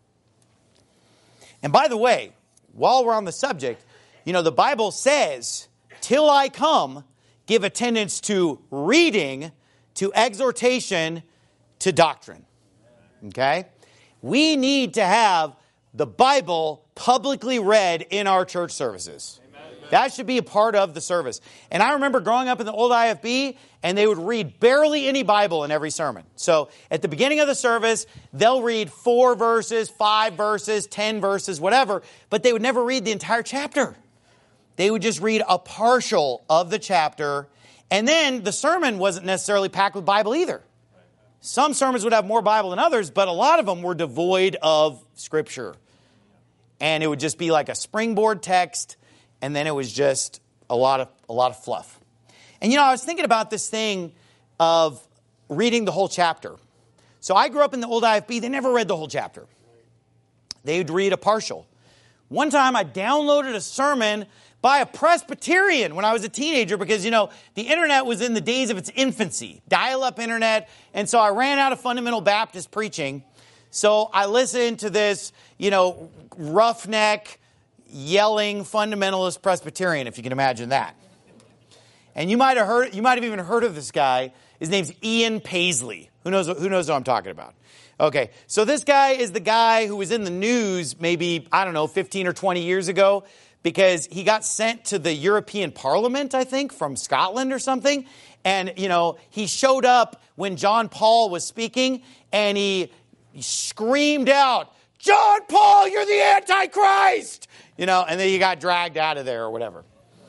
And by the way, while we're on the subject, you know, the Bible says, till I come, give attendance to reading, to exhortation, to doctrine. Okay? We need to have the Bible publicly read in our church services. That should be a part of the service. And I remember growing up in the old I F B, and they would read barely any Bible in every sermon. So at the beginning of the service, they'll read four verses, five verses, ten verses, whatever, but they would never read the entire chapter. They would just read a partial of the chapter, and then the sermon wasn't necessarily packed with Bible either. Some sermons would have more Bible than others, but a lot of them were devoid of Scripture. And it would just be like a springboard text, and then it was just a lot of a lot of fluff. And you know, I was thinking about this thing of reading the whole chapter. So I grew up in the old I F B. They never read the whole chapter. They would read a partial. One time I downloaded a sermon by a Presbyterian when I was a teenager because, you know, the internet was in the days of its infancy, dial-up internet. And so I ran out of fundamental Baptist preaching. So I listened to this, you know, roughneck, yelling fundamentalist Presbyterian, if you can imagine that. And you might have heard, you might have even heard of this guy. His name's Ian Paisley. Who knows, who knows what I'm talking about? Okay, so this guy is the guy who was in the news maybe, I don't know, fifteen or twenty years ago because he got sent to the European Parliament, I think, from Scotland or something. And, you know, he showed up when John Paul was speaking and he, he screamed out, "John Paul, you're the Antichrist!" You know, and then he got dragged out of there or whatever.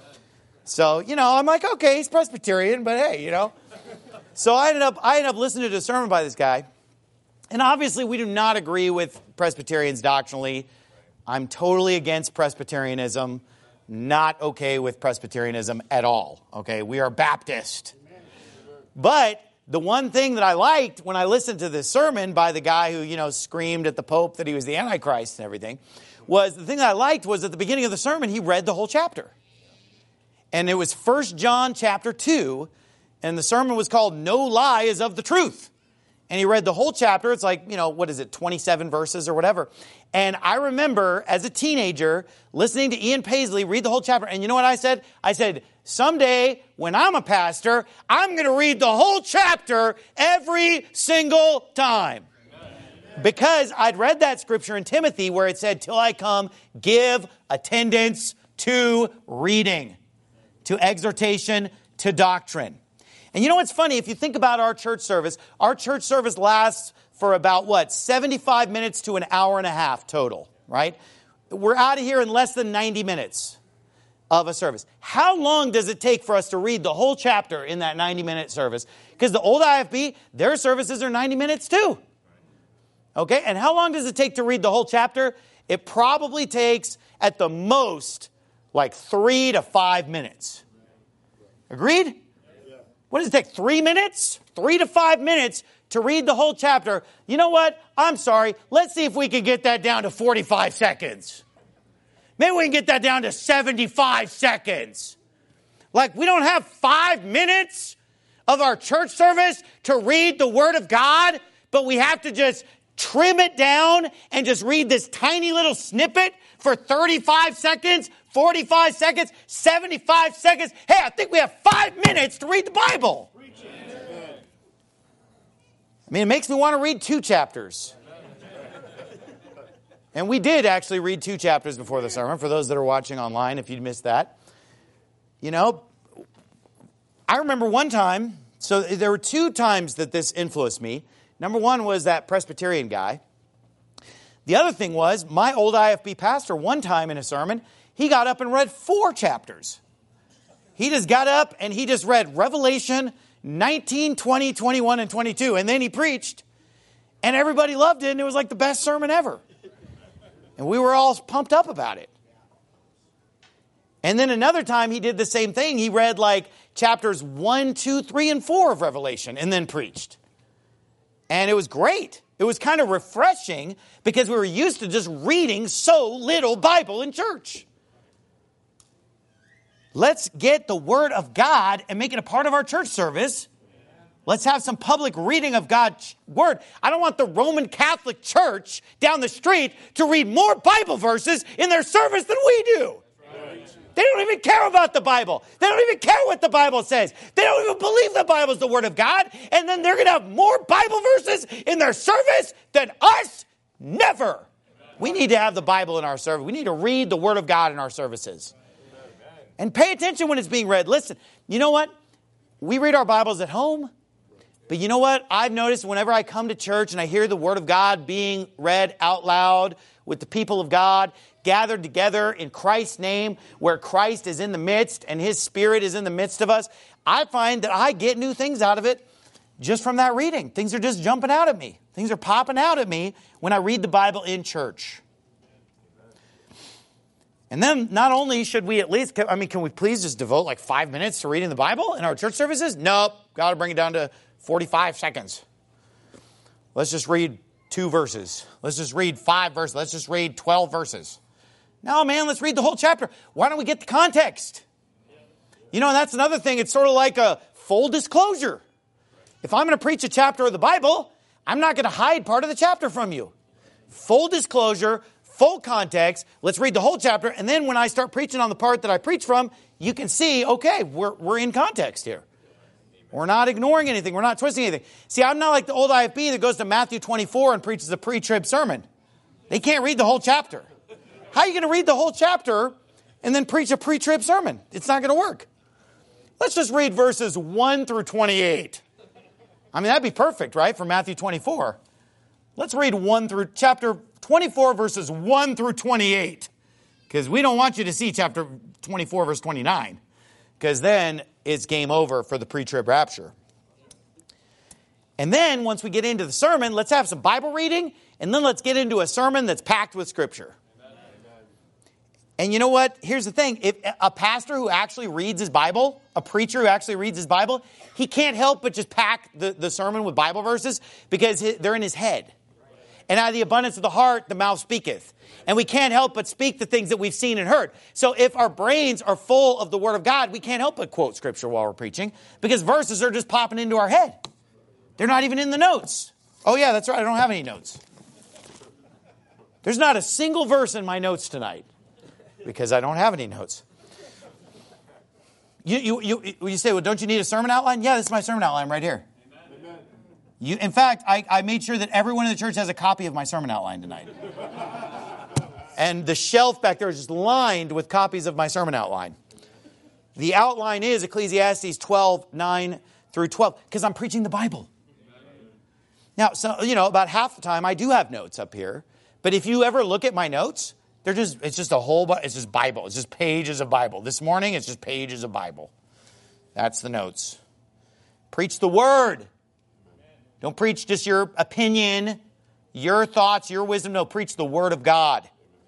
So, you know, I'm like, okay, he's Presbyterian, but hey, you know. So I ended up, I ended up listening to a sermon by this guy. And obviously we do not agree with Presbyterians doctrinally. I'm totally against Presbyterianism, not okay with Presbyterianism at all. Okay, we are Baptist. But the one thing that I liked when I listened to this sermon by the guy who, you know, screamed at the Pope that he was the Antichrist and everything, was the thing that I liked was at the beginning of the sermon, he read the whole chapter. And it was First John chapter two, and the sermon was called No Lie is of the Truth. And he read the whole chapter. It's like, you know, what is it, twenty-seven verses or whatever. And I remember as a teenager listening to Ian Paisley read the whole chapter. And you know what I said? I said, someday when I'm a pastor, I'm going to read the whole chapter every single time. Because I'd read that scripture in Timothy where it said, till I come, give attendance to reading, to exhortation, to doctrine. And you know what's funny? If you think about our church service, our church service lasts for about, what, seventy-five minutes to an hour and a half total, right? We're out of here in less than ninety minutes of a service. How long does it take for us to read the whole chapter in that ninety-minute service? Because the old I F B, their services are ninety minutes too. Okay, and how long does it take to read the whole chapter? It probably takes, at the most, like three to five minutes. Agreed? What does it take? Three minutes? Three to five minutes to read the whole chapter. You know what? I'm sorry. Let's see if we can get that down to forty-five seconds. Maybe we can get that down to seventy-five seconds. Like, we don't have five minutes of our church service to read the Word of God, but we have to just trim it down and just read this tiny little snippet for thirty-five seconds, forty-five seconds, seventy-five seconds. Hey, I think we have five minutes to read the Bible. I mean, it makes me want to read two chapters. And we did actually read two chapters before the sermon, for those that are watching online, if you'd missed that. You know, I remember one time, so there were two times that this influenced me. Number one was that Presbyterian guy. The other thing was, my old I F B pastor, one time in a sermon, he got up and read four chapters. He just got up and he just read Revelation nineteen, twenty, twenty-one, and twenty-two. And then he preached. And everybody loved it. And it was like the best sermon ever. And we were all pumped up about it. And then another time he did the same thing. He read like chapters one, two, three, and four of Revelation and then preached. And it was great. It was kind of refreshing because we were used to just reading so little Bible in church. Let's get the Word of God and make it a part of our church service. Let's have some public reading of God's Word. I don't want the Roman Catholic Church down the street to read more Bible verses in their service than we do. They don't even care about the Bible. They don't even care what the Bible says. They don't even believe the Bible is the Word of God. And then they're going to have more Bible verses in their service than us? Never. We need to have the Bible in our service. We need to read the Word of God in our services. And pay attention when it's being read. Listen, you know what? We read our Bibles at home. But you know what? I've noticed whenever I come to church and I hear the Word of God being read out loud with the people of God, gathered together in Christ's name, where Christ is in the midst and His Spirit is in the midst of us, I find that I get new things out of it just from that reading. Things are just jumping out at me. Things are popping out at me when I read the Bible in church. And then not only should we at least, I mean, can we please just devote like five minutes to reading the Bible in our church services? Nope. Got to bring it down to forty-five seconds. Let's just read two verses. Let's just read five verses. Let's just read twelve verses. No, man, let's read the whole chapter. Why don't we get the context? You know, and that's another thing. It's sort of like a full disclosure. If I'm going to preach a chapter of the Bible, I'm not going to hide part of the chapter from you. Full disclosure, full context. Let's read the whole chapter. And then when I start preaching on the part that I preach from, you can see, okay, we're, we're in context here. We're not ignoring anything. We're not twisting anything. See, I'm not like the old I F B that goes to Matthew twenty-four and preaches a pre-trib sermon. They can't read the whole chapter. How are you going to read the whole chapter and then preach a pre-trib sermon? It's not going to work. Let's just read verses one through twenty-eight. I mean, that'd be perfect, right, for Matthew twenty-four. Let's read one through chapter twenty-four, verses one through twenty-eight. Because we don't want you to see chapter twenty-four, verse twenty-nine. Because then it's game over for the pre-trib rapture. And then once we get into the sermon, let's have some Bible reading. And then let's get into a sermon that's packed with Scripture. And you know what? Here's the thing. If a pastor who actually reads his Bible, a preacher who actually reads his Bible, he can't help but just pack the, the sermon with Bible verses because they're in his head. And out of the abundance of the heart, the mouth speaketh. And we can't help but speak the things that we've seen and heard. So if our brains are full of the Word of God, we can't help but quote Scripture while we're preaching because verses are just popping into our head. They're not even in the notes. Oh yeah, that's right. I don't have any notes. There's not a single verse in my notes tonight because I don't have any notes. You, you, you, you say, well, don't you need a sermon outline? Yeah, this is my sermon outline right here. Amen. You, in fact, I, I made sure that everyone in the church has a copy of my sermon outline tonight. And the shelf back there is just lined with copies of my sermon outline. The outline is Ecclesiastes twelve, nine through twelve, because I'm preaching the Bible. Now, so, you know, about half the time I do have notes up here. But if you ever look at my notes, they're just, it's just a whole, it's just Bible. It's just pages of Bible. This morning, it's just pages of Bible. That's the notes. Preach the Word. Don't preach just your opinion, your thoughts, your wisdom. No, preach the Word of God.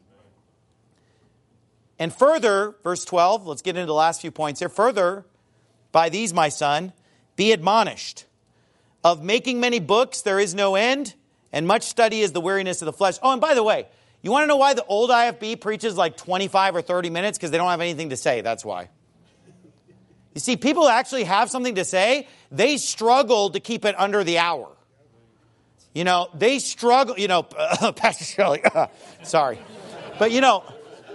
And further, verse twelve, let's get into the last few points here. Further, by these, my son, be admonished. Of making many books, there is no end, and much study is the weariness of the flesh. Oh, and by the way, you want to know why the old I F B preaches like twenty-five or thirty minutes? Because they don't have anything to say. That's why. You see, people actually have something to say. They struggle to keep it under the hour. You know, they struggle, you know, uh, Pastor Shelley, sorry. But, you know,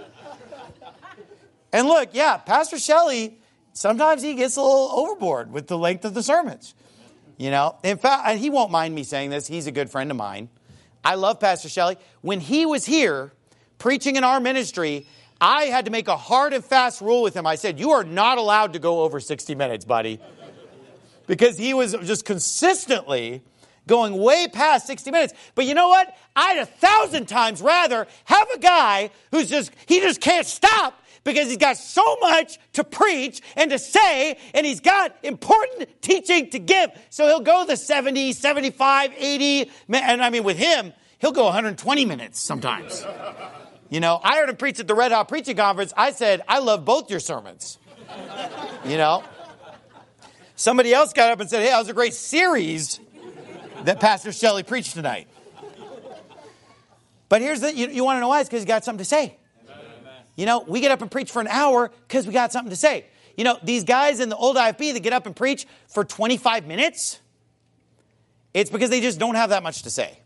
and look, yeah, Pastor Shelley, sometimes he gets a little overboard with the length of the sermons. You know, in fact, he won't mind me saying this. He's a good friend of mine. I love Pastor Shelley. When he was here preaching in our ministry, I had to make a hard and fast rule with him. I said, you are not allowed to go over sixty minutes, buddy. Because he was just consistently going way past sixty minutes. But you know what? I'd a thousand times rather have a guy who's just, he just can't stop because he's got so much to preach and to say, and he's got important teaching to give. So he'll go the seventy, seventy-five, eighty, and I mean with him, he'll go one hundred twenty minutes sometimes. You know, I heard him preach at the Red Hot Preaching Conference. I said, I love both your sermons. You know? Somebody else got up and said, hey, that was a great series that Pastor Shelley preached tonight. But here's the, you, you want to know why? It's because he's got something to say. You know, we get up and preach for an hour because we got something to say. You know, these guys in the old I F B that get up and preach for twenty-five minutes, it's because they just don't have that much to say.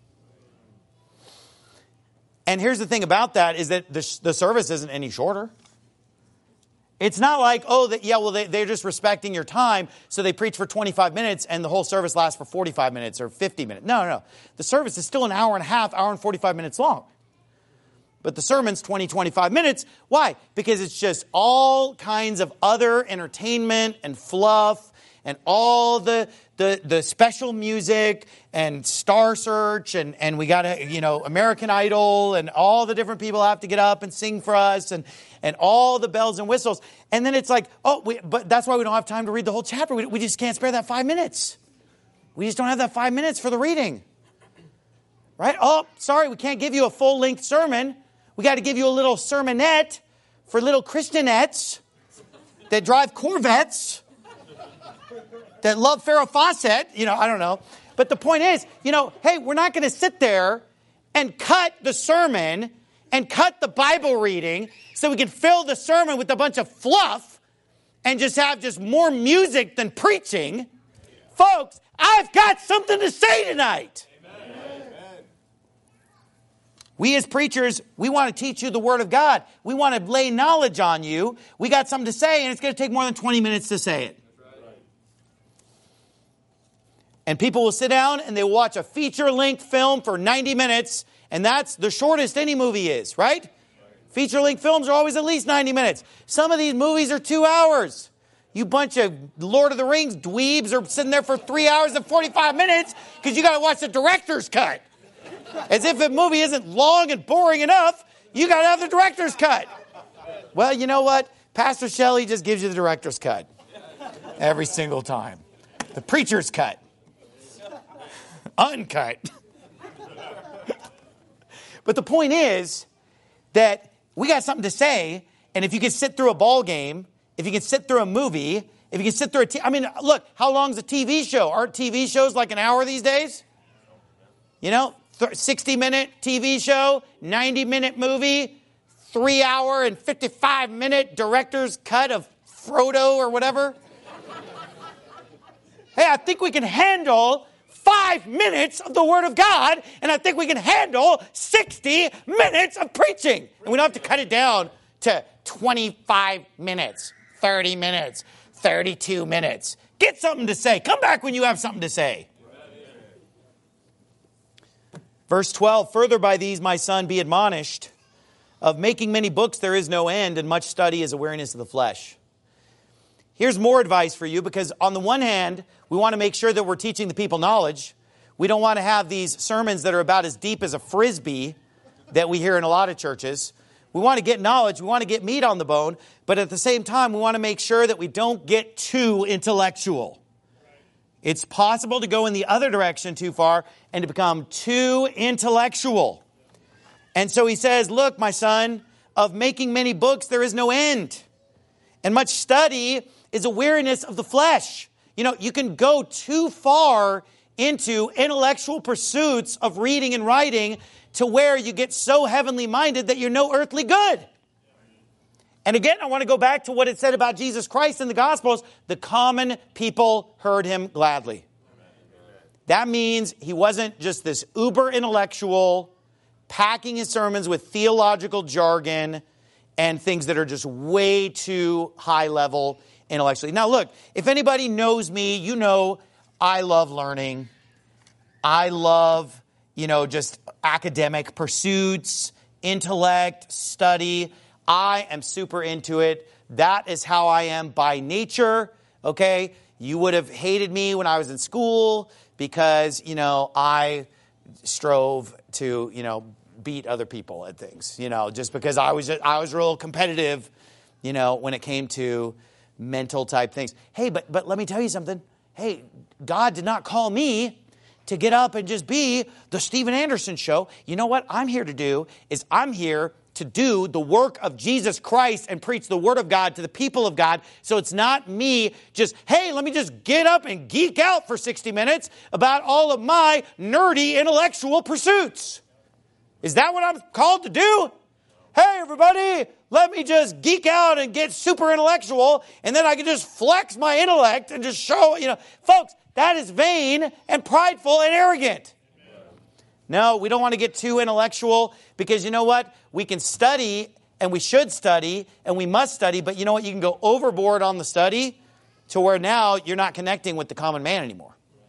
And here's the thing about that is that the, the service isn't any shorter. It's not like, oh, that, yeah, well, they, they're just respecting your time, so they preach for twenty-five minutes and the whole service lasts for forty-five minutes or fifty minutes. No, no, no. The service is still an hour and a half, hour and forty-five minutes long. But the sermon's twenty, twenty-five minutes. Why? Because it's just all kinds of other entertainment and fluff and all the the, the special music and Star Search and, and we got to, you know, American Idol and all the different people have to get up and sing for us and, and all the bells and whistles. And then it's like, oh, we, but that's why we don't have time to read the whole chapter. We, we just can't spare that five minutes. We just don't have that five minutes for the reading. Right? Oh, sorry, we can't give you a full-length sermon. We got to give you a little sermonette for little Christianettes that drive Corvettes, that love Farrah Fawcett. You know, I don't know. But the point is, you know, hey, we're not going to sit there and cut the sermon and cut the Bible reading so we can fill the sermon with a bunch of fluff and just have just more music than preaching. Folks, I've got something to say tonight. We as preachers, we want to teach you the Word of God. We want to lay knowledge on you. We got something to say, and it's going to take more than twenty minutes to say it. And people will sit down and they will watch a feature-length film for ninety minutes, and that's the shortest any movie is, right? Feature-length films are always at least ninety minutes. Some of these movies are two hours. You bunch of Lord of the Rings dweebs are sitting there for three hours and forty-five minutes because you got to watch the director's cut. As if a movie isn't long and boring enough, you got to have the director's cut. Well, you know what? Pastor Shelley just gives you the director's cut every single time. The preacher's cut. Uncut. But the point is that we got something to say. And if you can sit through a ball game, if you can sit through a movie, if you can sit through a, t- I mean, look, how long's a T V show? Aren't T V shows like an hour these days? You know, sixty minute T V show, ninety minute movie, three hour and fifty-five minute director's cut of Frodo or whatever. Hey, I think we can handle five minutes of the Word of God, and I think we can handle sixty minutes of preaching. And we don't have to cut it down to twenty-five minutes, thirty minutes, thirty-two minutes. Get something to say. Come back when you have something to say. Verse twelve, further by these, my son, be admonished. Of making many books there is no end, and much study is a weariness of the flesh. Here's more advice for you, because on the one hand, we want to make sure that we're teaching the people knowledge. We don't want to have these sermons that are about as deep as a frisbee that we hear in a lot of churches. We want to get knowledge. We want to get meat on the bone. But at the same time, we want to make sure that we don't get too intellectual. It's possible to go in the other direction too far and to become too intellectual. And so he says, look, my son, of making many books there is no end. And much study is a weariness of the flesh. You know, you can go too far into intellectual pursuits of reading and writing to where you get so heavenly minded that you're no earthly good. And again, I want to go back to what it said about Jesus Christ in the Gospels. The common people heard him gladly. That means he wasn't just this uber intellectual packing his sermons with theological jargon and things that are just way too high level intellectually. Now look, if anybody knows me, you know I love learning. I love, you know, just academic pursuits, intellect, study. I am super into it. That is how I am by nature, okay? You would have hated me when I was in school because, you know, I strove to, you know, beat other people at things, you know, just because I was just, I was real competitive, you know, when it came to mental type things. Hey, but but let me tell you something. Hey, God did not call me to get up and just be the Steven Anderson show. You know what I'm here to do is I'm here to do the work of Jesus Christ and preach the Word of God to the people of God. So it's not me just, hey, let me just get up and geek out for sixty minutes about all of my nerdy intellectual pursuits. Is that what I'm called to do? Hey, everybody, let me just geek out and get super intellectual, and then I can just flex my intellect and just show, you know. Folks, that is vain and prideful and arrogant. No, we don't want to get too intellectual because you know what? We can study, and we should study, and we must study, but you know what? You can go overboard on the study to where now you're not connecting with the common man anymore.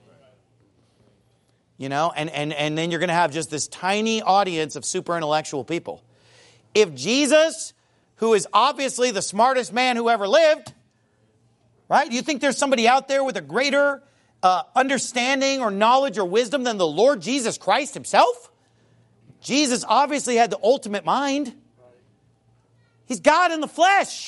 You know, and, and, and then you're going to have just this tiny audience of super intellectual people. If Jesus, who is obviously the smartest man who ever lived, right? Do you think there's somebody out there with a greater uh, understanding or knowledge or wisdom than the Lord Jesus Christ himself? Jesus obviously had the ultimate mind. He's God in the flesh.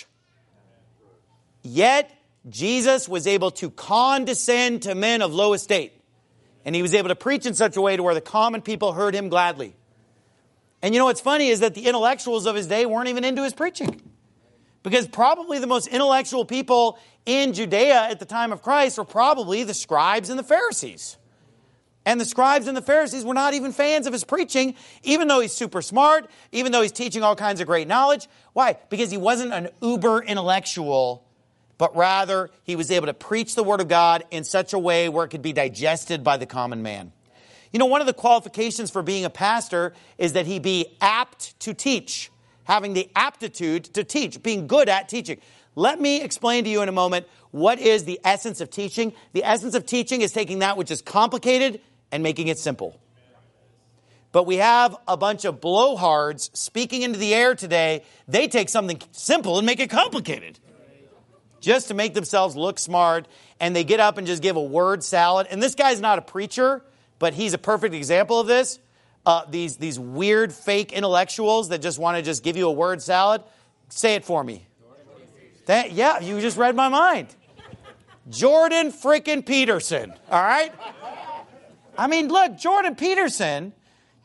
Yet, Jesus was able to condescend to men of low estate. And he was able to preach in such a way to where the common people heard him gladly. And you know what's funny is that the intellectuals of his day weren't even into his preaching. Because probably the most intellectual people in Judea at the time of Christ were probably the scribes and the Pharisees. And the scribes and the Pharisees were not even fans of his preaching, even though he's super smart, even though he's teaching all kinds of great knowledge. Why? Because he wasn't an uber intellectual, but rather he was able to preach the Word of God in such a way where it could be digested by the common man. You know, one of the qualifications for being a pastor is that he be apt to teach, having the aptitude to teach, being good at teaching. Let me explain to you in a moment what is the essence of teaching. The essence of teaching is taking that which is complicated and making it simple. But we have a bunch of blowhards speaking into the air today. They take something simple and make it complicated, just to make themselves look smart, and they get up and just give a word salad. And this guy's not a preacher, but he's a perfect example of this. Uh, these, these weird fake intellectuals that just want to just give you a word salad. Say it for me. That, yeah, you just read my mind. Jordan frickin' Peterson, all right? I mean, look, Jordan Peterson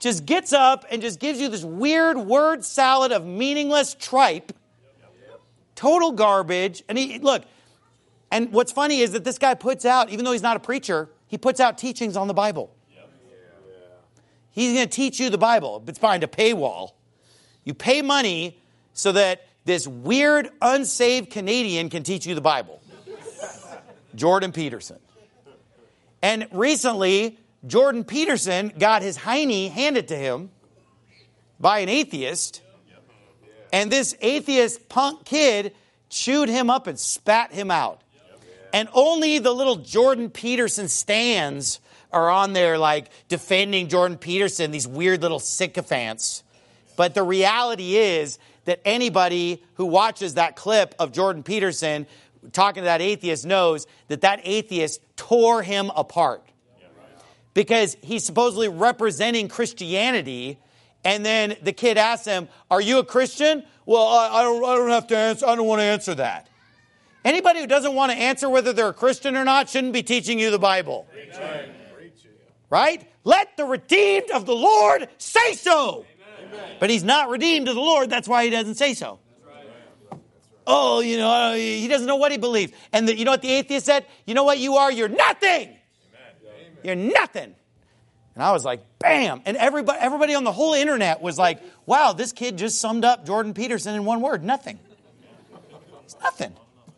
just gets up and just gives you this weird word salad of meaningless tripe, total garbage. And he, look, and what's funny is that this guy puts out, even though he's not a preacher, he puts out teachings on the Bible. He's going to teach you the Bible. It's behind a paywall. You pay money so that this weird, unsaved Canadian can teach you the Bible. Jordan Peterson. And recently, Jordan Peterson got his hiney handed to him by an atheist. And this atheist punk kid chewed him up and spat him out. And only the little Jordan Peterson stands are on there like defending Jordan Peterson, these weird little sycophants. But the reality is that anybody who watches that clip of Jordan Peterson talking to that atheist knows that that atheist tore him apart. Because he's supposedly representing Christianity. And then the kid asks him, are you a Christian? Well, I, I, don't, I don't have to answer. I don't want to answer that. Anybody who doesn't want to answer whether they're a Christian or not shouldn't be teaching you the Bible. Amen. Right? Let the redeemed of the Lord say so. Amen. But he's not redeemed of the Lord. That's why he doesn't say so. Right. Oh, you know, he doesn't know what he believes. And the, you know what the atheist said? You know what you are? You're nothing. Amen. You're nothing. And I was like, bam. And everybody, everybody on the whole internet was like, wow, this kid just summed up Jordan Peterson in one word. Nothing. It's nothing.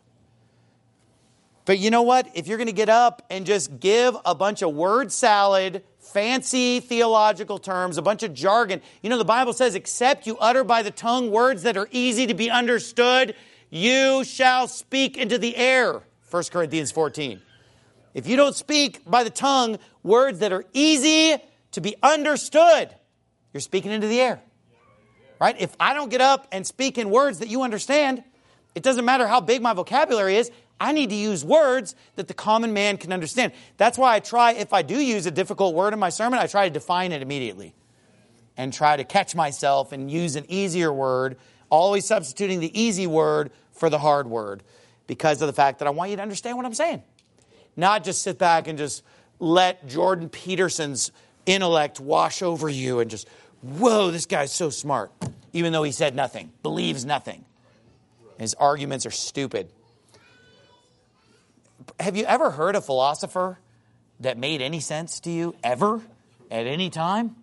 But you know what? If you're going to get up and just give a bunch of word salad, fancy theological terms, a bunch of jargon. You know, the Bible says, except you utter by the tongue words that are easy to be understood, you shall speak into the air. First Corinthians fourteen. If you don't speak by the tongue words that are easy to be understood, you're speaking into the air. Right? If I don't get up and speak in words that you understand, it doesn't matter how big my vocabulary is. I need to use words that the common man can understand. That's why I try, if I do use a difficult word in my sermon, I try to define it immediately and try to catch myself and use an easier word, always substituting the easy word for the hard word because of the fact that I want you to understand what I'm saying. Not just sit back and just let Jordan Peterson's intellect wash over you and just, whoa, this guy's so smart, even though he said nothing, believes nothing. His arguments are stupid. Have you ever heard a philosopher that made any sense to you ever at any time?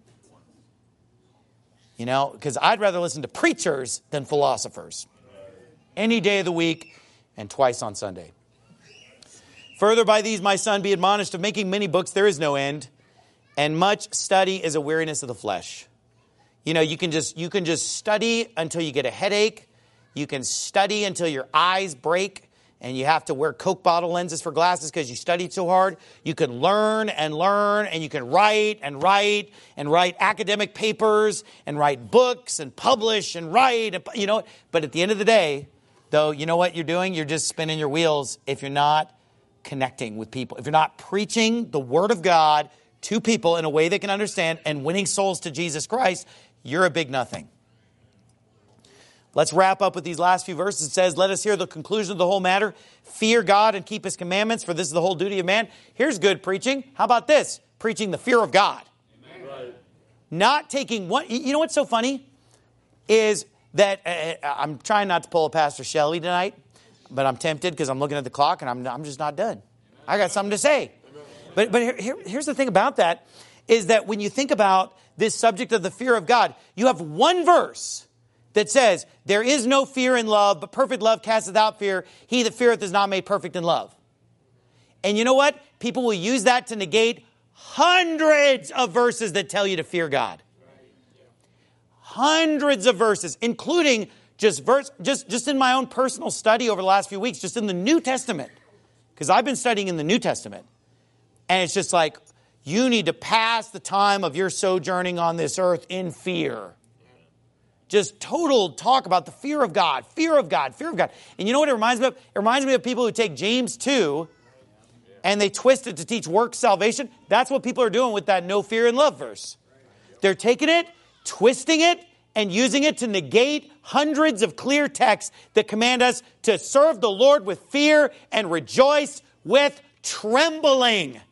You know, because I'd rather listen to preachers than philosophers. Any day of the week and twice on Sunday. Further, by these, my son, be admonished of making many books, there is no end. And much study is a weariness of the flesh. You know, you can just you can just study until you get a headache. You can study until your eyes break. And you have to wear Coke bottle lenses for glasses because you studied so hard. You can learn and learn, and you can write and write and write academic papers and write books and publish and write. And, you know, but at the end of the day, though, you know what you're doing? You're just spinning your wheels if you're not connecting with people. If you're not preaching the Word of God to people in a way they can understand and winning souls to Jesus Christ, you're a big nothing. Let's wrap up with these last few verses. It says, let us hear the conclusion of the whole matter. Fear God and keep His commandments, for this is the whole duty of man. Here's good preaching. How about this? Preaching the fear of God. Right. Not taking one. You know what's so funny? Is that uh, I'm trying not to pull a Pastor Shelley tonight, but I'm tempted because I'm looking at the clock and I'm, I'm just not done. I got something to say. But, but here, here, here's the thing about that, is that when you think about this subject of the fear of God, you have one verse that says, there is no fear in love, but perfect love casteth out fear. He that feareth is not made perfect in love. And you know what? People will use that to negate hundreds of verses that tell you to fear God. Hundreds of verses, including just verse, just, just in my own personal study over the last few weeks, just in the New Testament. Because I've been studying in the New Testament. And it's just like, you need to pass the time of your sojourning on this earth in fear. Just total talk about the fear of God, fear of God, fear of God. And you know what it reminds me of? It reminds me of people who take James two and they twist it to teach work salvation. That's what people are doing with that no fear in love verse. They're taking it, twisting it, and using it to negate hundreds of clear texts that command us to serve the Lord with fear and rejoice with trembling.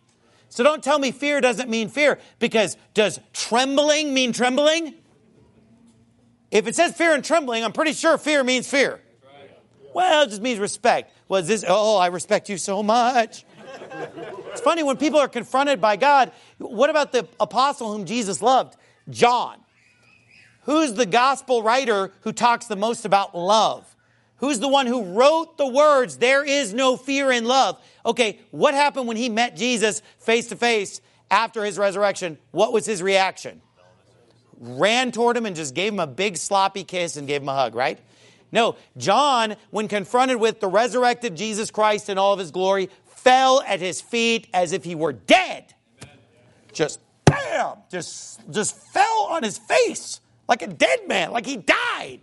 So don't tell me fear doesn't mean fear, because does trembling mean trembling? If it says fear and trembling, I'm pretty sure fear means fear. Well, it just means respect. Well, is this, oh, I respect you so much. It's funny when people are confronted by God. What about the apostle whom Jesus loved? John. Who's the gospel writer who talks the most about love? Who's the one who wrote the words, there is no fear in love? Okay, what happened when he met Jesus face to face after his resurrection? What was his reaction? Ran toward him and just gave him a big sloppy kiss and gave him a hug, right? No, John, when confronted with the resurrected Jesus Christ in all of his glory, fell at his feet as if he were dead. Just bam, just, just fell on his face like a dead man, like he died.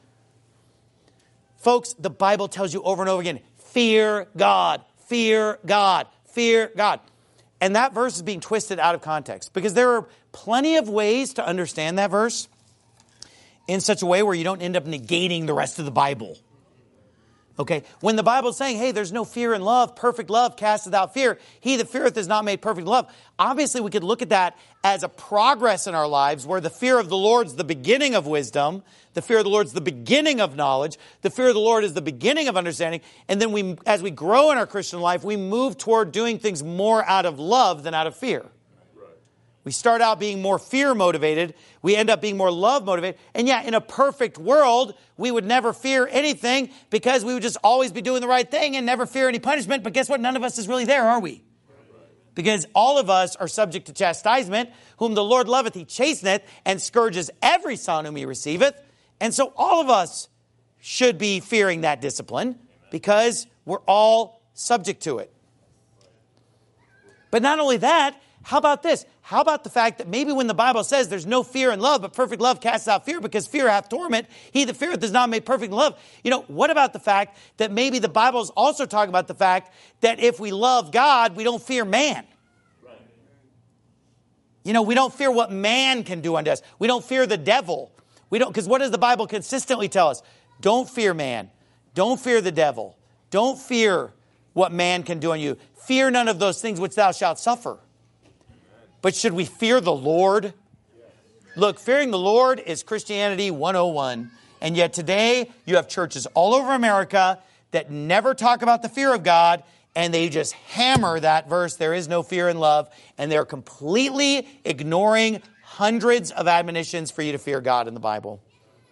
Folks, the Bible tells you over and over again, fear God, fear God, fear God. And that verse is being twisted out of context, because there are plenty of ways to understand that verse in such a way where you don't end up negating the rest of the Bible. Okay, when the Bible is saying, hey, there's no fear in love, perfect love casteth out fear. He that feareth is not made perfect in love. Obviously, we could look at that as a progress in our lives where the fear of the Lord is the beginning of wisdom. The fear of the Lord is the beginning of knowledge. The fear of the Lord is the beginning of understanding. And then we, as we grow in our Christian life, we move toward doing things more out of love than out of fear. We start out being more fear motivated. We end up being more love motivated. And yeah, in a perfect world, we would never fear anything because we would just always be doing the right thing and never fear any punishment. But guess what? None of us is really there, are we? Because all of us are subject to chastisement. Whom the Lord loveth, he chasteneth, and scourges every son whom he receiveth. And so all of us should be fearing that discipline because we're all subject to it. But not only that, how about this? How about the fact that maybe when the Bible says there's no fear in love, but perfect love casts out fear because fear hath torment. He that feareth is not made perfect in love. You know, what about the fact that maybe the Bible is also talking about the fact that if we love God, we don't fear man. Right. You know, we don't fear what man can do unto us. We don't fear the devil. We don't, because what does the Bible consistently tell us? Don't fear man. Don't fear the devil. Don't fear what man can do on you. Fear none of those things which thou shalt suffer. But should we fear the Lord? Look, fearing the Lord is Christianity one oh one. And yet today you have churches all over America that never talk about the fear of God, and they just hammer that verse, there is no fear in love, and they're completely ignoring hundreds of admonitions for you to fear God in the Bible.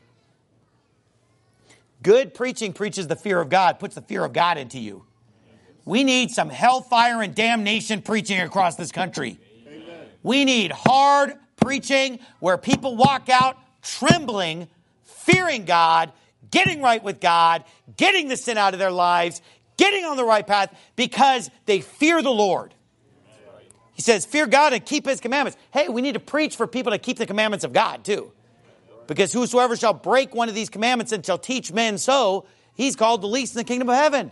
Good preaching preaches the fear of God, puts the fear of God into you. We need some hellfire and damnation preaching across this country. We need hard preaching where people walk out trembling, fearing God, getting right with God, getting the sin out of their lives, getting on the right path because they fear the Lord. He says, fear God and keep his commandments. Hey, we need to preach for people to keep the commandments of God too. Because whosoever shall break one of these commandments and shall teach men so, he's called the least in the kingdom of heaven.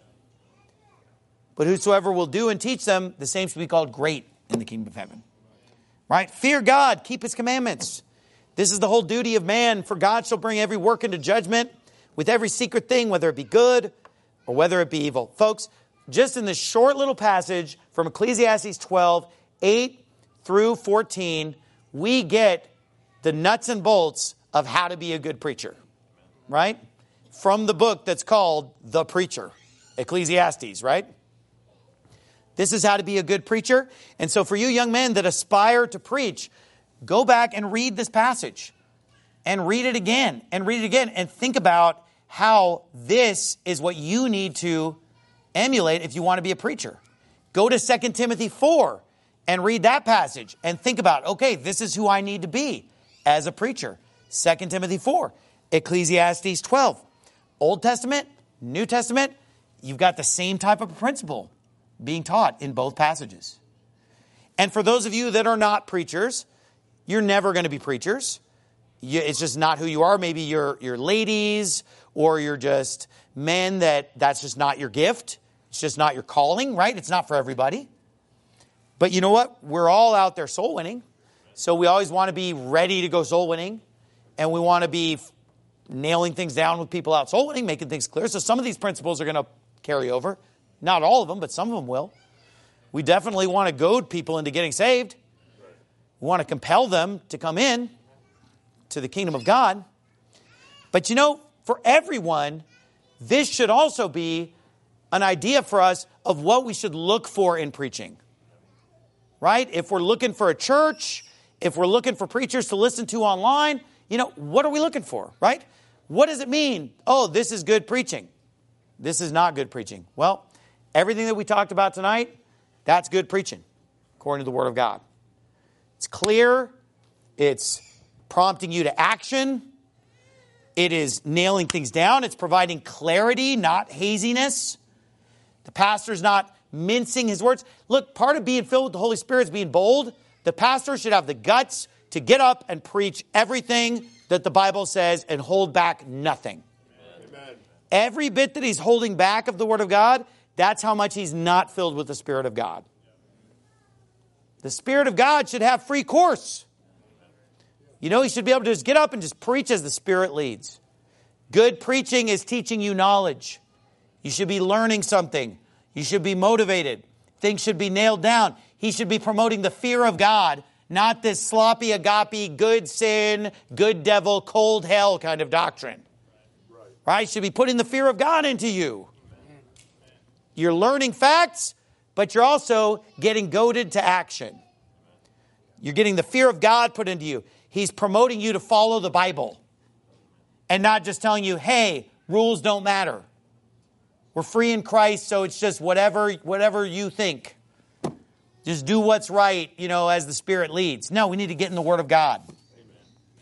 But whosoever will do and teach them, the same shall be called great in the kingdom of heaven. Right? Fear God, keep his commandments. This is the whole duty of man, for God shall bring every work into judgment with every secret thing, whether it be good or whether it be evil. Folks, just in this short little passage from Ecclesiastes twelve, eight through fourteen, we get the nuts and bolts of how to be a good preacher. Right? From the book that's called The Preacher, Ecclesiastes, right? This is how to be a good preacher. And so for you young men that aspire to preach, go back and read this passage and read it again and read it again and think about how this is what you need to emulate if you want to be a preacher. Go to Second Timothy four and read that passage and think about, okay, this is who I need to be as a preacher. Second Timothy four, Ecclesiastes twelve. Old Testament, New Testament, you've got the same type of principle being taught in both passages. And for those of you that are not preachers, you're never going to be preachers. You, it's just not who you are. Maybe you're, you're ladies, or you're just men that that's just not your gift. It's just not your calling, right? It's not for everybody. But you know what? We're all out there soul winning. So we always want to be ready to go soul winning. And we want to be nailing things down with people out soul winning, making things clear. So some of these principles are going to carry over. Not all of them, but some of them will. We definitely want to goad people into getting saved. We want to compel them to come in to the kingdom of God. But you know, for everyone, this should also be an idea for us of what we should look for in preaching. Right? If we're looking for a church, if we're looking for preachers to listen to online, you know, what are we looking for? Right? What does it mean? Oh, this is good preaching. This is not good preaching. Well, everything that we talked about tonight, that's good preaching, according to the Word of God. It's clear. It's prompting you to action. It is nailing things down. It's providing clarity, not haziness. The pastor's not mincing his words. Look, part of being filled with the Holy Spirit is being bold. The pastor should have the guts to get up and preach everything that the Bible says and hold back nothing. Amen. Every bit that he's holding back of the Word of God, that's how much he's not filled with the Spirit of God. The Spirit of God should have free course. You know, he should be able to just get up and just preach as the Spirit leads. Good preaching is teaching you knowledge. You should be learning something. You should be motivated. Things should be nailed down. He should be promoting the fear of God, not this sloppy agape, good sin, good devil, cold hell kind of doctrine. Right? He should be putting the fear of God into you. You're learning facts, but you're also getting goaded to action. You're getting the fear of God put into you. He's promoting you to follow the Bible and not just telling you, hey, rules don't matter. We're free in Christ, so it's just whatever, whatever you think. Just do what's right, you know, as the Spirit leads. No, we need to get in the Word of God. Amen.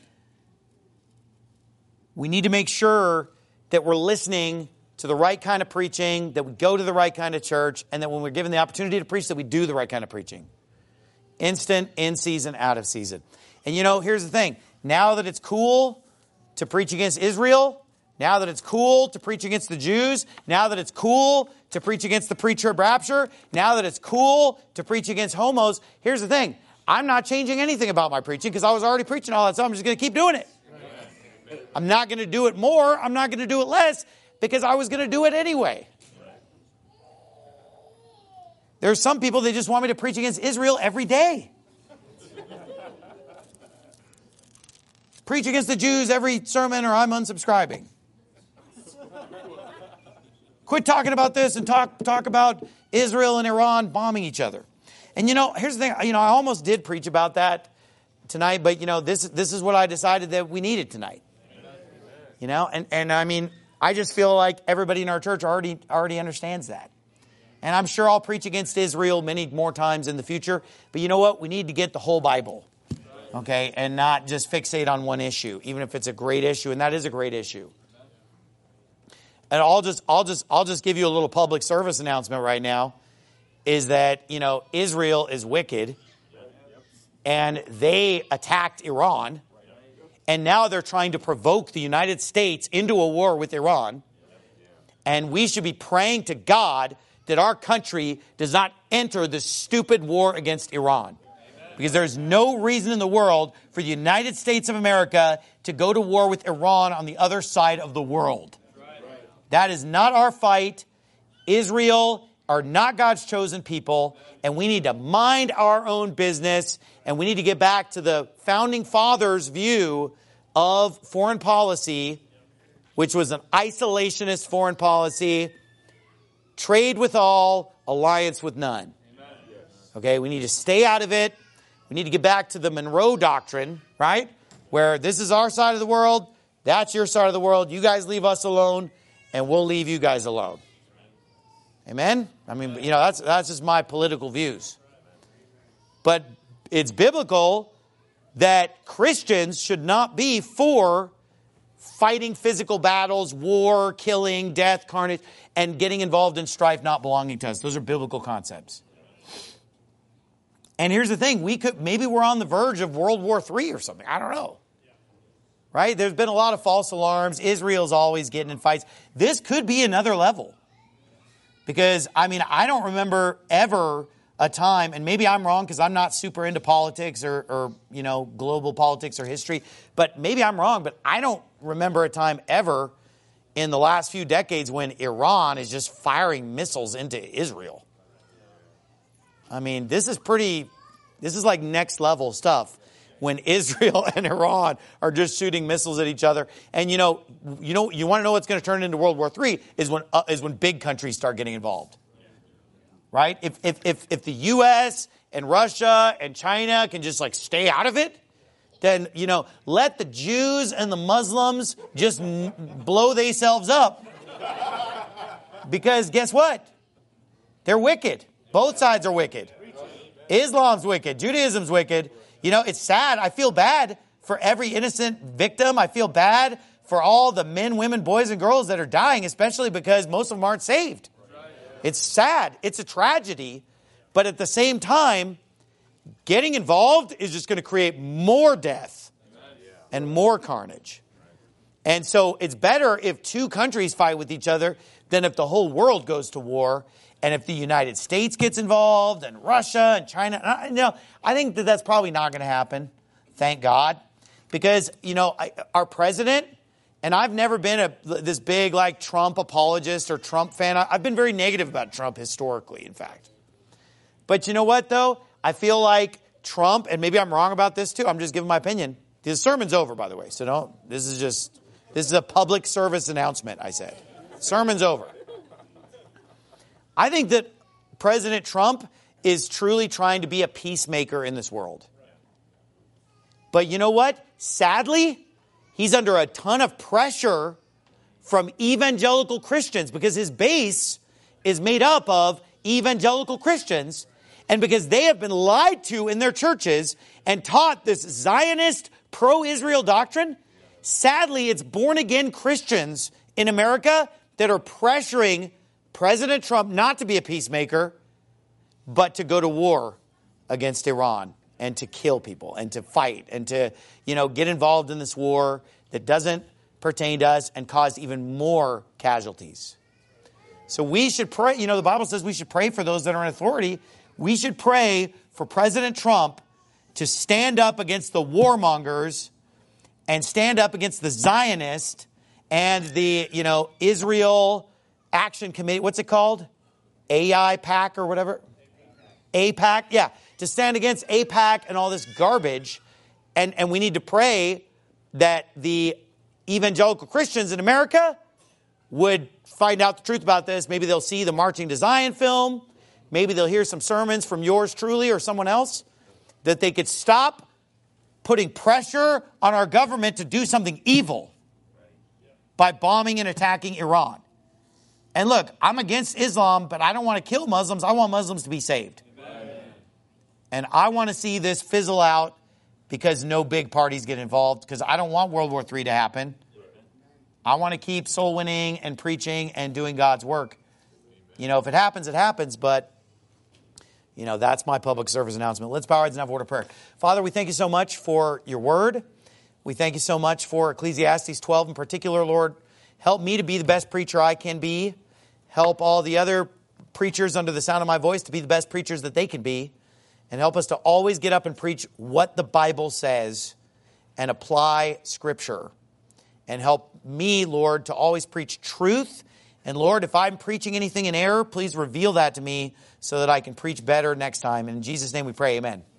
We need to make sure that we're listening to the right kind of preaching, that we go to the right kind of church, and that when we're given the opportunity to preach, that we do the right kind of preaching. Instant, in season, out of season. And you know, here's the thing. Now that it's cool to preach against Israel, now that it's cool to preach against the Jews, now that it's cool to preach against the pre-trib rapture, now that it's cool to preach against homos, here's the thing. I'm not changing anything about my preaching because I was already preaching all that stuff. I'm just going to keep doing it. I'm not going to do it more. I'm not going to do it less because I was going to do it anyway. There's some people that just want me to preach against Israel every day. Preach against the Jews every sermon or I'm unsubscribing. Quit talking about this and talk talk about Israel and Iran bombing each other. And you know, here's the thing. You know, I almost did preach about that tonight, but you know, this this is what I decided that we needed tonight. You know, and, and I mean, I just feel like everybody in our church already already understands that. And I'm sure I'll preach against Israel many more times in the future. But you know what? We need to get the whole Bible. Okay? And not just fixate on one issue, even if it's a great issue, and that is a great issue. And I'll just, I'll just, I'll just give you a little public service announcement right now, is that, you know, Israel is wicked, and they attacked Iran, and now they're trying to provoke the United States into a war with Iran, and we should be praying to God that our country does not enter this stupid war against Iran. Because there's no reason in the world for the United States of America to go to war with Iran on the other side of the world. That is not our fight. Israel are not God's chosen people, and we need to mind our own business, and we need to get back to the founding fathers' view of foreign policy, which was an isolationist foreign policy, trade with all, alliance with none. Okay, we need to stay out of it. We need to get back to the Monroe Doctrine, right? Where this is our side of the world, that's your side of the world, you guys leave us alone, and we'll leave you guys alone. Amen? I mean, you know, that's that's just my political views. But it's biblical that Christians should not be for fighting physical battles, war, killing, death, carnage, and getting involved in strife not belonging to us. Those are biblical concepts. And here's the thing, we could maybe we're on the verge of World War Three or something. I don't know. Right? There's been a lot of false alarms. Israel's always getting in fights. This could be another level. Because, I mean, I don't remember ever a time, and maybe I'm wrong because I'm not super into politics or, or, you know, global politics or history, but maybe I'm wrong, but I don't remember a time ever in the last few decades when Iran is just firing missiles into Israel. I mean, this is pretty, this is like next level stuff when Israel and Iran are just shooting missiles at each other. And you know, you know, you want to know what's going to turn into World War Three is when uh, is when big countries start getting involved. Right? If if if if the U S and Russia and China can just like stay out of it, then, you know, let the Jews and the Muslims just n- blow themselves up. Because guess what? They're wicked. Both sides are wicked. Islam's wicked. Judaism's wicked. You know, it's sad. I feel bad for every innocent victim. I feel bad for all the men, women, boys, and girls that are dying, especially because most of them aren't saved. It's sad. It's a tragedy. But at the same time, getting involved is just going to create more death and more carnage. And so it's better if two countries fight with each other than if the whole world goes to war. And if the United States gets involved and Russia and China, you know, I think that that's probably not going to happen. Thank God. Because, you know, I, our president, and I've never been a this big like Trump apologist or Trump fan. I've been very negative about Trump historically, in fact. But you know what, though? I feel like Trump, and maybe I'm wrong about this too. I'm just giving my opinion. The sermon's over, by the way. So don't, this is just, this is a public service announcement, I said. Sermon's over. I think that President Trump is truly trying to be a peacemaker in this world. But you know what? Sadly, he's under a ton of pressure from evangelical Christians because his base is made up of evangelical Christians. And because they have been lied to in their churches and taught this Zionist pro-Israel doctrine, sadly, it's born-again Christians in America that are pressuring President Trump not to be a peacemaker, but to go to war against Iran and to kill people and to fight and to, you know, get involved in this war that doesn't pertain to us and cause even more casualties. So we should pray. You know, the Bible says we should pray for those that are in authority. We should pray for President Trump to stand up against the warmongers and stand up against the Zionists and the, you know, Israel Action Committee. What's it called? A I PAC or whatever? AIPAC. Yeah. To stand against AIPAC and all this garbage. And, and we need to pray that the evangelical Christians in America would find out the truth about this. Maybe they'll see the Marching to Zion film. Maybe they'll hear some sermons from yours truly or someone else. That they could stop putting pressure on our government to do something evil by bombing and attacking Iran. And look, I'm against Islam, but I don't want to kill Muslims. I want Muslims to be saved. Amen. And I want to see this fizzle out because no big parties get involved, because I don't want World War Three to happen. I want to keep soul winning and preaching and doing God's work. You know, if it happens, it happens, but, you know, that's my public service announcement. Let's bow our heads and have a word of prayer. Father, we thank you so much for your word. We thank you so much for Ecclesiastes twelve in particular, Lord. Help me to be the best preacher I can be. Help all the other preachers under the sound of my voice to be the best preachers that they can be. And help us to always get up and preach what the Bible says and apply Scripture. And help me, Lord, to always preach truth. And Lord, if I'm preaching anything in error, please reveal that to me so that I can preach better next time. And in Jesus' name we pray, amen.